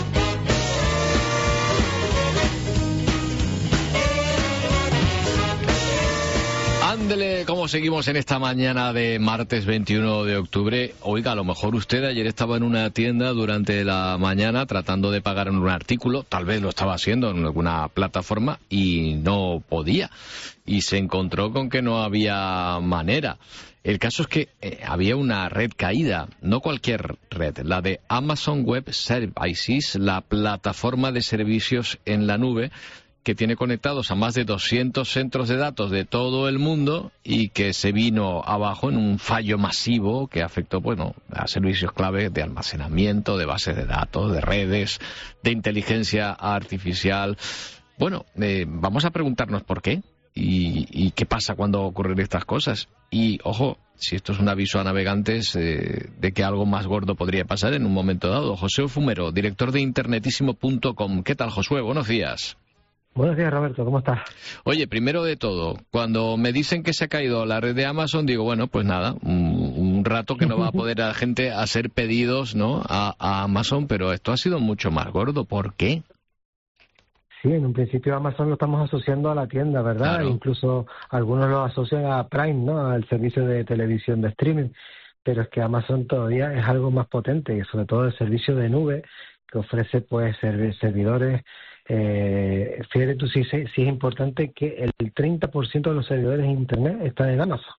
Ándele, ¿cómo seguimos en esta mañana de martes 21 de octubre? Oiga, a lo mejor usted ayer estaba en una tienda durante la mañana tratando de pagar un artículo, tal vez lo estaba haciendo en alguna plataforma y no podía. Y se encontró con que no había manera. El caso es que había una red caída, no cualquier red, la de Amazon Web Services, la plataforma de servicios en la nube, que tiene conectados a más de 200 centros de datos de todo el mundo y que se vino abajo en un fallo masivo que afectó, bueno, a servicios clave de almacenamiento, de bases de datos, de redes, de inteligencia artificial. Bueno, vamos a preguntarnos por qué y qué pasa cuando ocurren estas cosas. Y, ojo, si esto es un aviso a navegantes de que algo más gordo podría pasar en un momento dado. José Fumero, director de internetísimo.com. ¿Qué tal, Josué? Buenos días. Buenos días, Roberto, ¿cómo estás? Oye, primero de todo, cuando me dicen que se ha caído la red de Amazon, digo, bueno, pues nada, un rato que no va a poder la gente hacer pedidos, ¿no?, a Amazon, pero esto ha sido mucho más gordo. ¿Por qué? Sí, en un principio Amazon lo estamos asociando a la tienda, ¿verdad? Claro. Incluso algunos lo asocian a Prime, ¿no?, al servicio de televisión de streaming, pero es que Amazon todavía es algo más potente, y sobre todo el servicio de nube que ofrece, pues, servidores. Fíjate tú, sí es importante que el 30% de los servidores de Internet están en Amazon.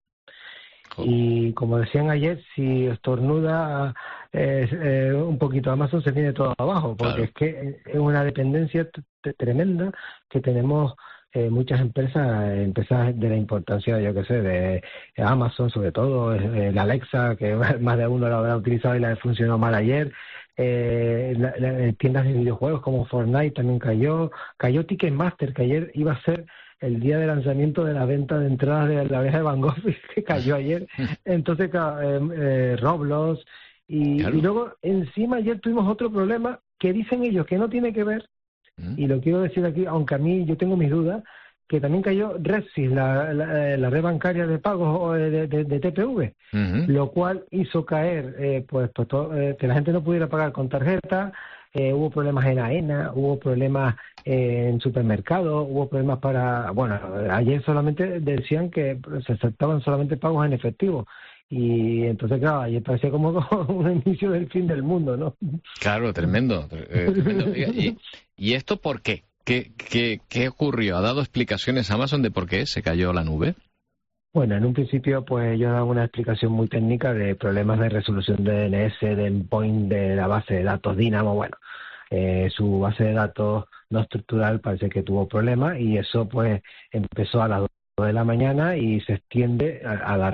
Y como decían ayer, si estornuda un poquito Amazon, se viene todo abajo, porque Claro. es que es una dependencia tremenda que tenemos muchas empresas de la importancia, yo qué sé, de Amazon, sobre todo, el Alexa, que más de uno lo habrá utilizado y la funcionó mal ayer. Tiendas de videojuegos como Fortnite también cayó Ticketmaster, que ayer iba a ser el día de lanzamiento de la venta de entradas de la Abeja de Van Gogh, que cayó ayer. Entonces Roblox y luego encima ayer tuvimos otro problema que dicen ellos que no tiene que ver, y lo quiero decir aquí, aunque a mí yo tengo mis dudas, que también cayó Redsys, la red bancaria de pagos de TPV, lo cual hizo caer que la gente no pudiera pagar con tarjeta. Hubo problemas en AENA, hubo problemas en supermercados, hubo problemas ayer solamente decían que se aceptaban solamente pagos en efectivo. Y entonces, claro, ayer parecía como un inicio del fin del mundo, ¿no? Claro, tremendo. ¿Y esto por qué? ¿Qué ocurrió? ¿Ha dado explicaciones Amazon de por qué se cayó la nube? Bueno, en un principio, pues yo daba una explicación muy técnica de problemas de resolución de DNS, de endpoint, de la base de datos Dynamo. Bueno, su base de datos no estructural parece que tuvo problemas y eso pues empezó a las 2 de la mañana y se extiende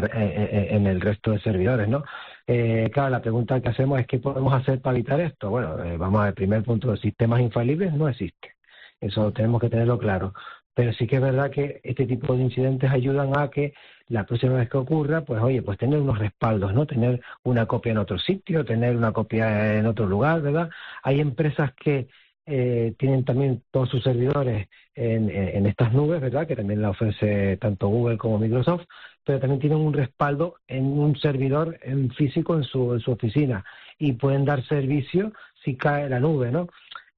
en el resto de servidores, ¿no? Claro, la pregunta que hacemos es ¿qué podemos hacer para evitar esto? Bueno, vamos al primer punto, sistemas infalibles no existen. Eso tenemos que tenerlo claro. Pero sí que es verdad que este tipo de incidentes ayudan a que la próxima vez que ocurra, pues tener unos respaldos, ¿no? Tener una copia en otro sitio, tener una copia en otro lugar, ¿verdad? Hay empresas que tienen también todos sus servidores en estas nubes, ¿verdad? Que también la ofrece tanto Google como Microsoft, pero también tienen un respaldo en un servidor en físico en su oficina y pueden dar servicio si cae la nube, ¿no?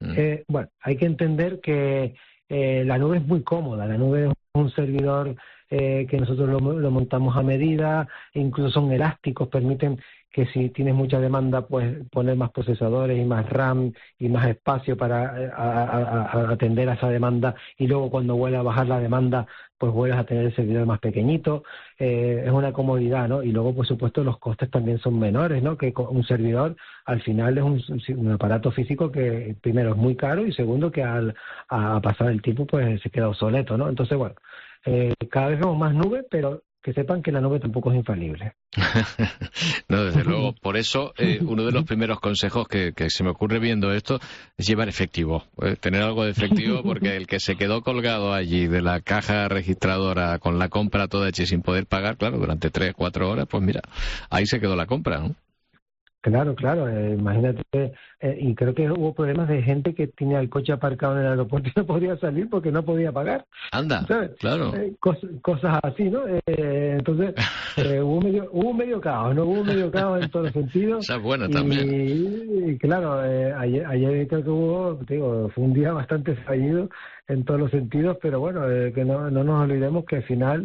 Hay que entender que la nube es muy cómoda, la nube es un servidor que nosotros lo montamos a medida, e incluso son elásticos, permiten que si tienes mucha demanda, pues poner más procesadores y más RAM y más espacio para atender a esa demanda, y luego cuando vuelva a bajar la demanda, pues vuelves a tener el servidor más pequeñito. Es una comodidad, ¿no? Y luego, por supuesto, los costes también son menores, ¿no? Que un servidor, al final, es un aparato físico que, primero, es muy caro y, segundo, que a pasar el tiempo, pues se queda obsoleto, ¿no? Entonces, bueno, cada vez vemos más nubes, pero que sepan que la nube tampoco es infalible. No, desde luego. Por eso, uno de los primeros consejos que se me ocurre viendo esto es llevar efectivo. Tener algo de efectivo, porque el que se quedó colgado allí de la caja registradora con la compra toda hecha y sin poder pagar, claro, durante 3-4 horas, pues mira, ahí se quedó la compra, ¿no? Claro, imagínate, y creo que hubo problemas de gente que tenía el coche aparcado en el aeropuerto y no podía salir porque no podía pagar. Anda, ¿sabes? Claro. Cosas así, ¿no? Entonces, hubo medio caos, ¿no? Hubo medio caos en todos los sentidos. Esa es buena también. Y claro, ayer creo que fue un día bastante fallido en todos los sentidos, pero bueno, que no nos olvidemos que al final...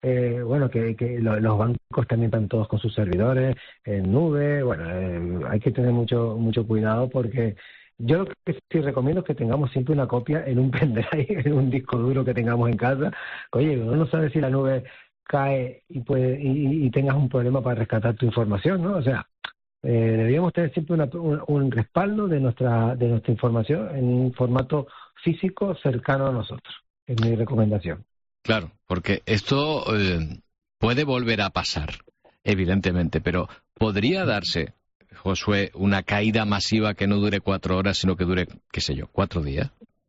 que los bancos también están todos con sus servidores en nube. Hay que tener mucho cuidado, porque yo lo que sí recomiendo es que tengamos siempre una copia en un pendrive, en un disco duro que tengamos en casa. Oye, uno no sabe si la nube cae y tengas un problema para rescatar tu información, ¿no? O sea, deberíamos tener siempre un respaldo de nuestra información en un formato físico cercano a nosotros. Es mi recomendación. Claro, porque esto puede volver a pasar, evidentemente, pero ¿podría darse, Josué, una caída masiva que no dure 4 horas, sino que dure, 4 días?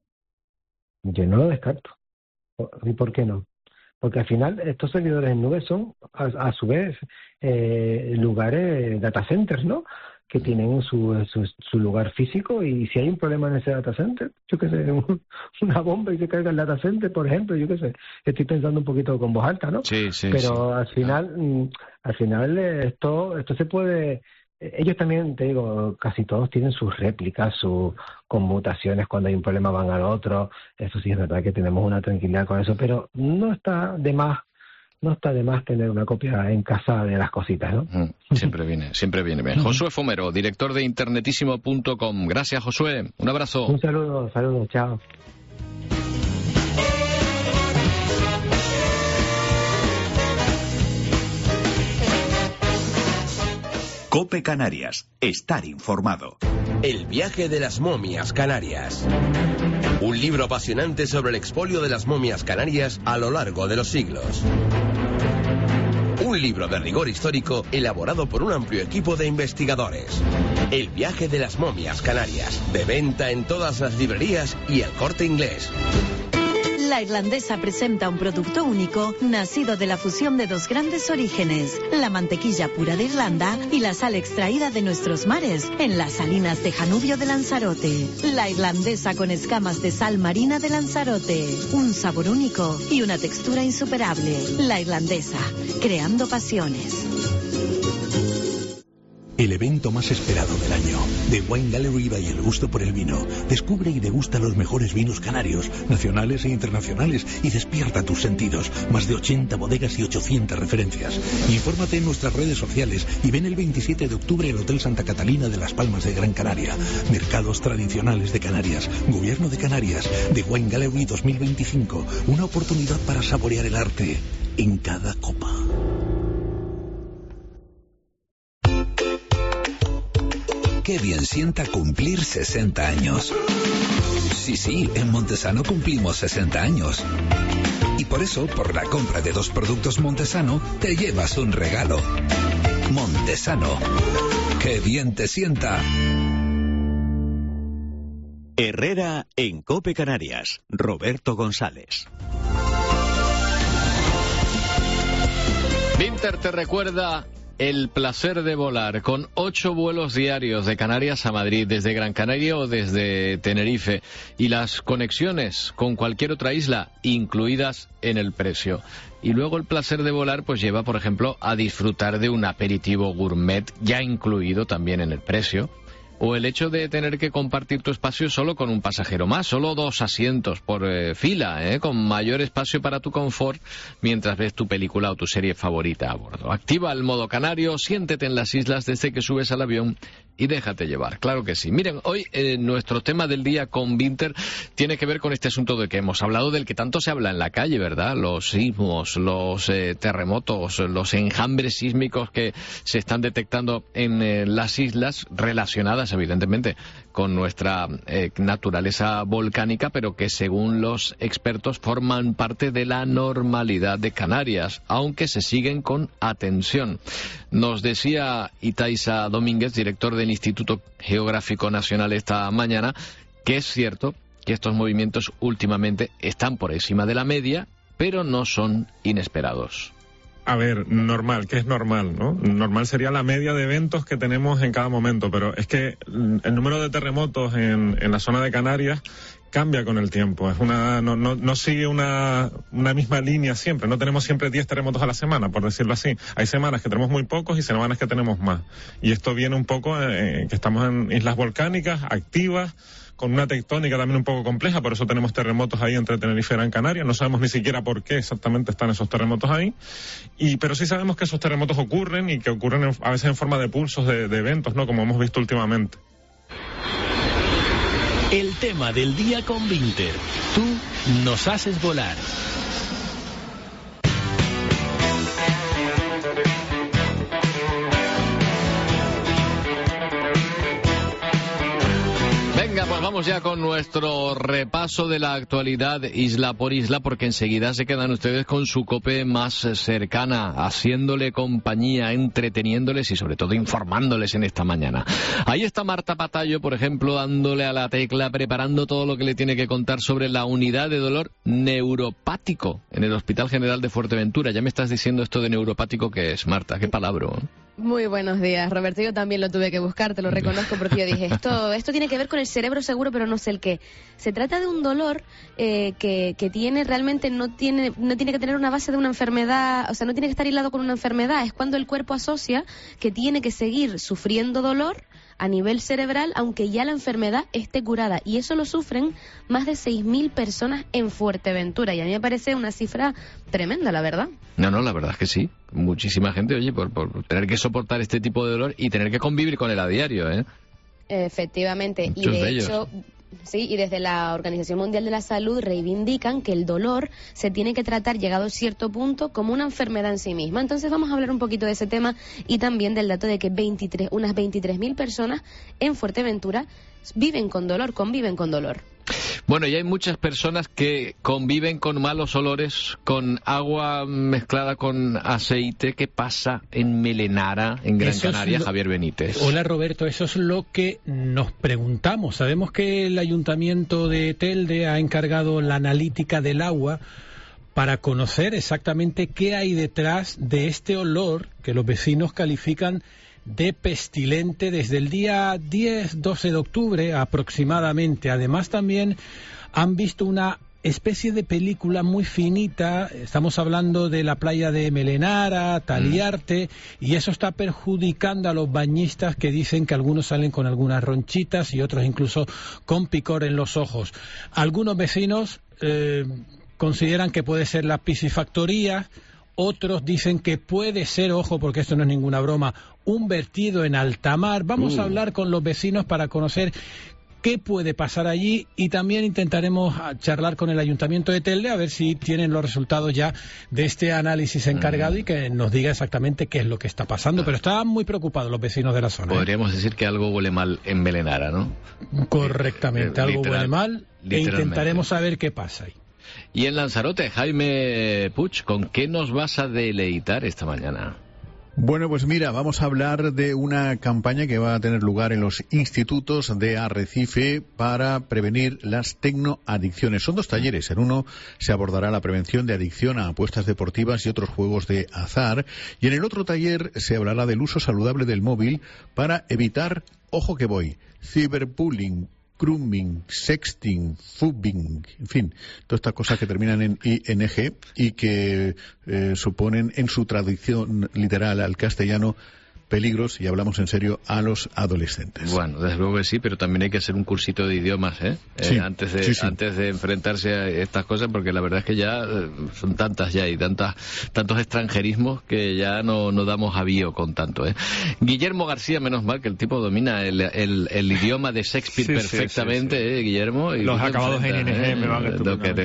Yo no lo descarto. ¿Y por qué no? Porque al final estos servidores en nube son, a su vez, lugares, data centers, ¿no? Que tienen su lugar físico, y si hay un problema en ese data center, yo qué sé, una bomba y se caiga el data center, por ejemplo, yo qué sé, estoy pensando un poquito con voz alta, ¿no? Sí. Pero al final esto se puede... Ellos también, te digo, casi todos tienen sus réplicas, sus conmutaciones, cuando hay un problema van al otro. Eso sí es verdad que tenemos una tranquilidad con eso, pero no está de más tener una copia en casa de las cositas, ¿no? Siempre viene bien. Josué Fomero, director de internetísimo.com. Gracias, Josué. Un abrazo. Un saludo, chao. COPE Canarias. Estar informado. El viaje de las momias canarias. Un libro apasionante sobre el expolio de las momias canarias a lo largo de los siglos. Un libro de rigor histórico elaborado por un amplio equipo de investigadores. El viaje de las momias canarias. De venta en todas las librerías y El Corte Inglés. La Irlandesa presenta un producto único, nacido de la fusión de dos grandes orígenes, la mantequilla pura de Irlanda y la sal extraída de nuestros mares, en las salinas de Janubio de Lanzarote. La Irlandesa con escamas de sal marina de Lanzarote, un sabor único y una textura insuperable. La Irlandesa, creando pasiones. El evento más esperado del año. The Wine Gallery by El Gusto por el Vino. Descubre y degusta los mejores vinos canarios, nacionales e internacionales, y despierta tus sentidos. Más de 80 bodegas y 800 referencias. Infórmate en nuestras redes sociales y ven el 27 de octubre al Hotel Santa Catalina de Las Palmas de Gran Canaria. Mercados tradicionales de Canarias. Gobierno de Canarias. The Wine Gallery 2025. Una oportunidad para saborear el arte en cada copa. Qué bien sienta cumplir 60 años. Sí, en Montesano cumplimos 60 años. Y por eso, por la compra de 2 productos Montesano, te llevas un regalo. Montesano. Qué bien te sienta. Herrera en COPE Canarias. Roberto González. Vinter te recuerda el placer de volar con 8 vuelos diarios de Canarias a Madrid, desde Gran Canaria o desde Tenerife, y las conexiones con cualquier otra isla incluidas en el precio. Y luego el placer de volar pues lleva, por ejemplo, a disfrutar de un aperitivo gourmet ya incluido también en el precio. O el hecho de tener que compartir tu espacio solo con un pasajero más, solo 2 asientos por fila, con mayor espacio para tu confort mientras ves tu película o tu serie favorita a bordo. Activa el modo canario, siéntete en las islas desde que subes al avión y déjate llevar. Claro que sí. Miren, hoy nuestro tema del día con Vinter tiene que ver con este asunto de que hemos hablado, del que tanto se habla en la calle, ¿verdad? Los sismos, los terremotos, los enjambres sísmicos que se están detectando en las islas, relacionadas evidentemente con nuestra naturaleza volcánica, pero que según los expertos forman parte de la normalidad de Canarias, aunque se siguen con atención. Nos decía Itaiza Domínguez, director del Instituto Geográfico Nacional, esta mañana, que es cierto que estos movimientos últimamente están por encima de la media, pero no son inesperados. A ver, normal, ¿qué es normal, no? Normal sería la media de eventos que tenemos en cada momento, pero es que el número de terremotos en la zona de Canarias cambia con el tiempo. Es no sigue una misma línea siempre. No tenemos siempre 10 terremotos a la semana, por decirlo así. Hay semanas que tenemos muy pocos y semanas que tenemos más. Y esto viene un poco que estamos en islas volcánicas activas, con una tectónica también un poco compleja, por eso tenemos terremotos ahí entre Tenerife y Gran Canaria. No sabemos ni siquiera por qué exactamente están esos terremotos ahí, pero sí sabemos que esos terremotos ocurren y que ocurren a veces en forma de pulsos de eventos, ¿no? Como hemos visto últimamente. El tema del día con Vinter. Tú nos haces volar. Pues vamos ya con nuestro repaso de la actualidad isla por isla, porque enseguida se quedan ustedes con su COPE más cercana, haciéndole compañía, entreteniéndoles y sobre todo informándoles en esta mañana. Ahí está Marta Patallo, por ejemplo, dándole a la tecla, preparando todo lo que le tiene que contar sobre la unidad de dolor neuropático en el Hospital General de Fuerteventura. Ya me estás diciendo esto de neuropático, ¿qué es, Marta? ¿Qué palabra? Muy buenos días, Roberto. Yo también lo tuve que buscar, te lo reconozco, porque yo dije, esto tiene que ver con el cerebro seguro, pero no sé el qué. Se trata de un dolor que tiene realmente no tiene que tener una base de una enfermedad, o sea, no tiene que estar hilado con una enfermedad. Es cuando el cuerpo asocia que tiene que seguir sufriendo dolor a nivel cerebral, aunque ya la enfermedad esté curada. Y eso lo sufren más de 6.000 personas en Fuerteventura. Y a mí me parece una cifra tremenda, la verdad. No, la verdad es que sí. Muchísima gente, oye, por tener que soportar este tipo de dolor y tener que convivir con él a diario, ¿eh? Efectivamente. Muchos y de ellos. hecho... Sí, y desde la Organización Mundial de la Salud reivindican que el dolor se tiene que tratar, llegado a cierto punto, como una enfermedad en sí misma. Entonces vamos a hablar un poquito de ese tema y también del dato de que unas 23.000 personas en Fuerteventura viven con dolor, conviven con dolor. Bueno, y hay muchas personas que conviven con malos olores, con agua mezclada con aceite. ¿Qué pasa en Melenara, en Gran Canaria, Javier Benítez? Hola, Roberto, eso es lo que nos preguntamos. Sabemos que el Ayuntamiento de Telde ha encargado la analítica del agua para conocer exactamente qué hay detrás de este olor que los vecinos califican de pestilente desde el día 10-12 de octubre aproximadamente. Además, también han visto una especie de película muy finita. Estamos hablando de la playa de Melenara, Taliarte, y eso está perjudicando a los bañistas, que dicen que algunos salen con algunas ronchitas y otros incluso con picor en los ojos. Algunos vecinos consideran que puede ser la piscifactoría. Otros dicen que puede ser, ojo, porque esto no es ninguna broma, un vertido en alta mar. Vamos a hablar con los vecinos para conocer qué puede pasar allí, y también intentaremos charlar con el Ayuntamiento de Telde a ver si tienen los resultados ya de este análisis encargado y que nos diga exactamente qué es lo que está pasando. Pero estaban muy preocupados los vecinos de la zona. Podríamos decir que algo huele mal en Melenara, ¿no? Correctamente, algo huele mal, e intentaremos saber qué pasa ahí. Y en Lanzarote, Jaime Puig, ¿con qué nos vas a deleitar esta mañana? Bueno, pues mira, vamos a hablar de una campaña que va a tener lugar en los institutos de Arrecife para prevenir las tecnoadicciones. Son 2 talleres. En uno se abordará la prevención de adicción a apuestas deportivas y otros juegos de azar. Y en el otro taller se hablará del uso saludable del móvil para evitar, ojo que voy, ciberbullying, grooming, sexting, fubbing, en fin, todas estas cosas que terminan en ing y que suponen en su traducción literal al castellano peligros, y hablamos en serio, a los adolescentes. Bueno, desde luego que sí, pero también hay que hacer un cursito de idiomas, Sí, antes de enfrentarse a estas cosas, porque la verdad es que ya son tantas ya y tantos extranjerismos que ya no damos avío con tanto, Guillermo García, menos mal que el tipo domina el idioma de Shakespeare perfectamente, Guillermo. Y los acabados en ing me van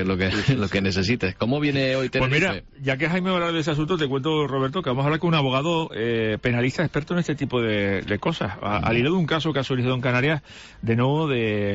a lo que necesites. ¿Cómo viene hoy Tenerife? Pues mira, ya que Jaime va a hablar de ese asunto, te cuento, Roberto, que vamos a hablar con un abogado penalista experto en este tipo de cosas, al hilo de un caso que ha surgido en Canarias de nuevo de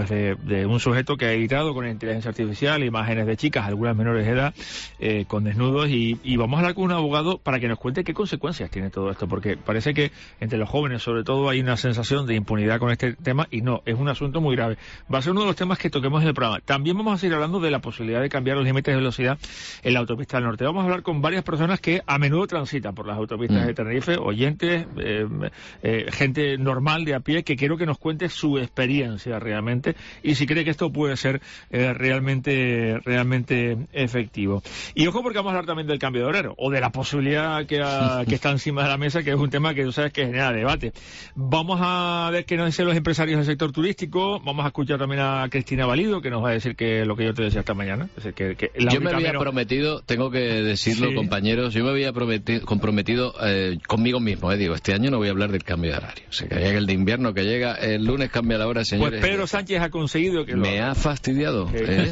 un sujeto que ha editado con inteligencia artificial imágenes de chicas, algunas menores de edad, con desnudos, y vamos a hablar con un abogado para que nos cuente qué consecuencias tiene todo esto, porque parece que entre los jóvenes sobre todo hay una sensación de impunidad con este tema, y no, es un asunto muy grave. Va a ser uno de los temas que toquemos en el programa. También vamos a seguir hablando de la posibilidad de cambiar los límites de velocidad en la autopista del norte. Vamos a hablar con varias personas que a menudo transitan por las autopistas de Tenerife, oyentes, gente normal de a pie, que quiero que nos cuente su experiencia realmente y si cree que esto puede ser realmente efectivo. Y ojo, porque vamos a hablar también del cambio de horario o de la posibilidad que está encima de la mesa, que es un tema que tú sabes que genera debate. Vamos a ver qué nos dicen los empresarios del sector turístico. Vamos a escuchar también a Cristina Valido, que nos va a decir que lo que yo te decía esta mañana. Es decir, yo me había prometido, tengo que decirlo, compañeros, yo me había comprometido conmigo mismo, digo, este año no voy a hablar del cambio de horario. O sea, que llega el de invierno, que llega el lunes, cambia la hora, señores. Pues Pedro Sánchez ha conseguido que me ha fastidiado.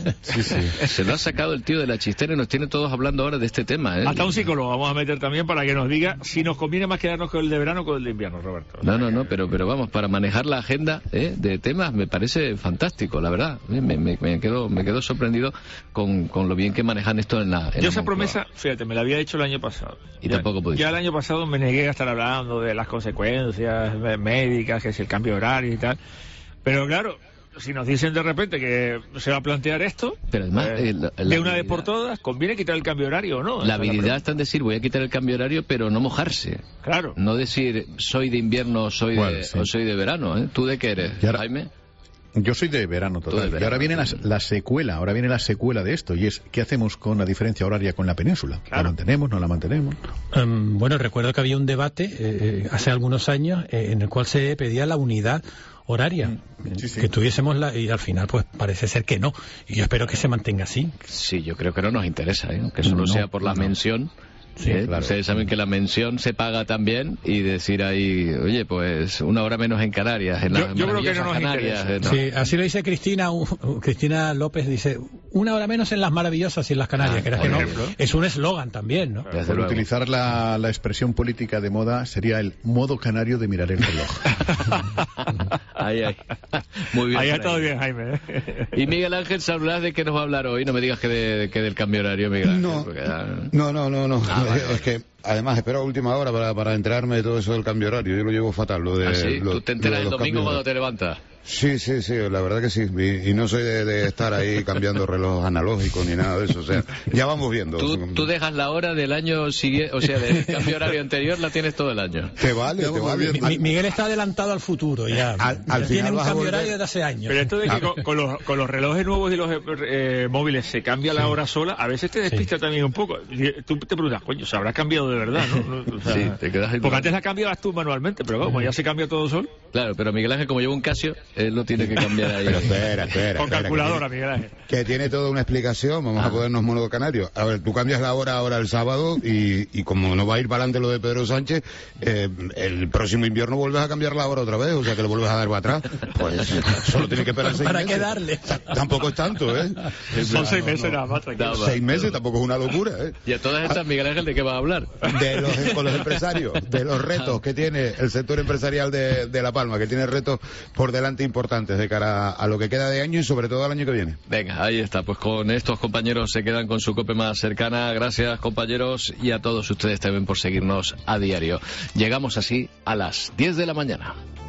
Se lo ha sacado el tío de la chistera y nos tiene todos hablando ahora de este tema. Hasta un psicólogo vamos a meter también para que nos diga si nos conviene más quedarnos con el de verano o con el de invierno, Roberto. No, pero vamos, para manejar la agenda de temas me parece fantástico, la verdad. Me quedo sorprendido con lo bien que manejan esto en la yo esa promesa, fíjate, me la había hecho el año pasado. Y tampoco pude. Ya el año pasado me negué a estar hablando de las consecuencias médicas, que es el cambio de horario y tal. Pero claro, si nos dicen de repente que se va a plantear esto, pero además, de una vez por todas, ¿conviene quitar el cambio de horario o no? La habilidad está en decir, voy a quitar el cambio de horario, pero no mojarse. Claro. No decir, soy de invierno o soy de verano. ¿Tú de qué eres, Jaime? Yo soy de verano total. Y ahora viene la secuela, de esto, y es ¿qué hacemos con la diferencia horaria con la península? Claro. ¿La mantenemos, no la mantenemos? Bueno, recuerdo que había un debate hace algunos años en el cual se pedía la unidad horaria, que tuviésemos y al final pues parece ser que no, y yo espero que se mantenga así. Sí, yo creo que no nos interesa, que solo sea por la mención. Sí, claro. Ustedes saben que la mención se paga también y decir ahí, oye, pues 1 hora menos en Canarias, en las yo creo que no nos Canarias. interesa. Sí, así lo dice Cristina López, dice 1 hora menos en las maravillosas y en las Canarias, que no, es un eslogan también, ¿no? Por utilizar la expresión política de moda, sería el modo canario de mirar el reloj. Ahí. Muy bien. Ahí ha estado bien, Jaime. Y Miguel Ángel, ¿sabrás de qué nos va a hablar hoy? No me digas que del cambio horario, Miguel Ángel. No. Es que además espero a última hora para enterarme de todo eso del cambio horario. Yo lo llevo fatal. ¿Sí? ¿Tú te enteras el domingo cuando te levantas? Sí, la verdad que sí. Y no soy de estar ahí cambiando reloj analógico ni nada de eso. O sea, ya vamos viendo. Tú dejas la hora del año siguiente, o sea, del cambio horario anterior, la tienes todo el año. Te vale. Miguel está adelantado al futuro ya. Al tiene final un cambio horario desde hace años. Pero esto de que con los relojes nuevos y los móviles se cambia la hora sola, a veces te despista también un poco. Tú te preguntas, coño, ¿se habrá cambiado de verdad? ¿no? O sea, sí, te quedas ahí. Porque antes la cambiabas tú manualmente, pero como ya se cambia todo solo. Claro, pero Miguel Ángel, como lleva un Casio, él lo tiene que cambiar ahí. Pero espera. Con calculadora, Miguel Ángel. Que tiene toda una explicación, vamos a ponernos modo canario. A ver, tú cambias la hora ahora el sábado y como no va a ir para adelante lo de Pedro Sánchez, el próximo invierno vuelves a cambiar la hora otra vez, o sea que le vuelves a dar para atrás. Pues solo tiene que esperar 6 meses. ¿Para qué darle? Tampoco es tanto, ¿eh? Son 6 meses nada más, tranquilo. 6 meses tampoco es una locura, ¿eh? Y a todas estas, Miguel Ángel, ¿de qué va a hablar? Con los empresarios, de los retos que tiene el sector empresarial de La Palma, que tiene retos por delante importantes de cara a lo que queda de año y sobre todo al año que viene. Venga, ahí está. Pues con estos compañeros se quedan con su COPE más cercana. Gracias, compañeros, y a todos ustedes también por seguirnos a diario. Llegamos así a las 10 de la mañana.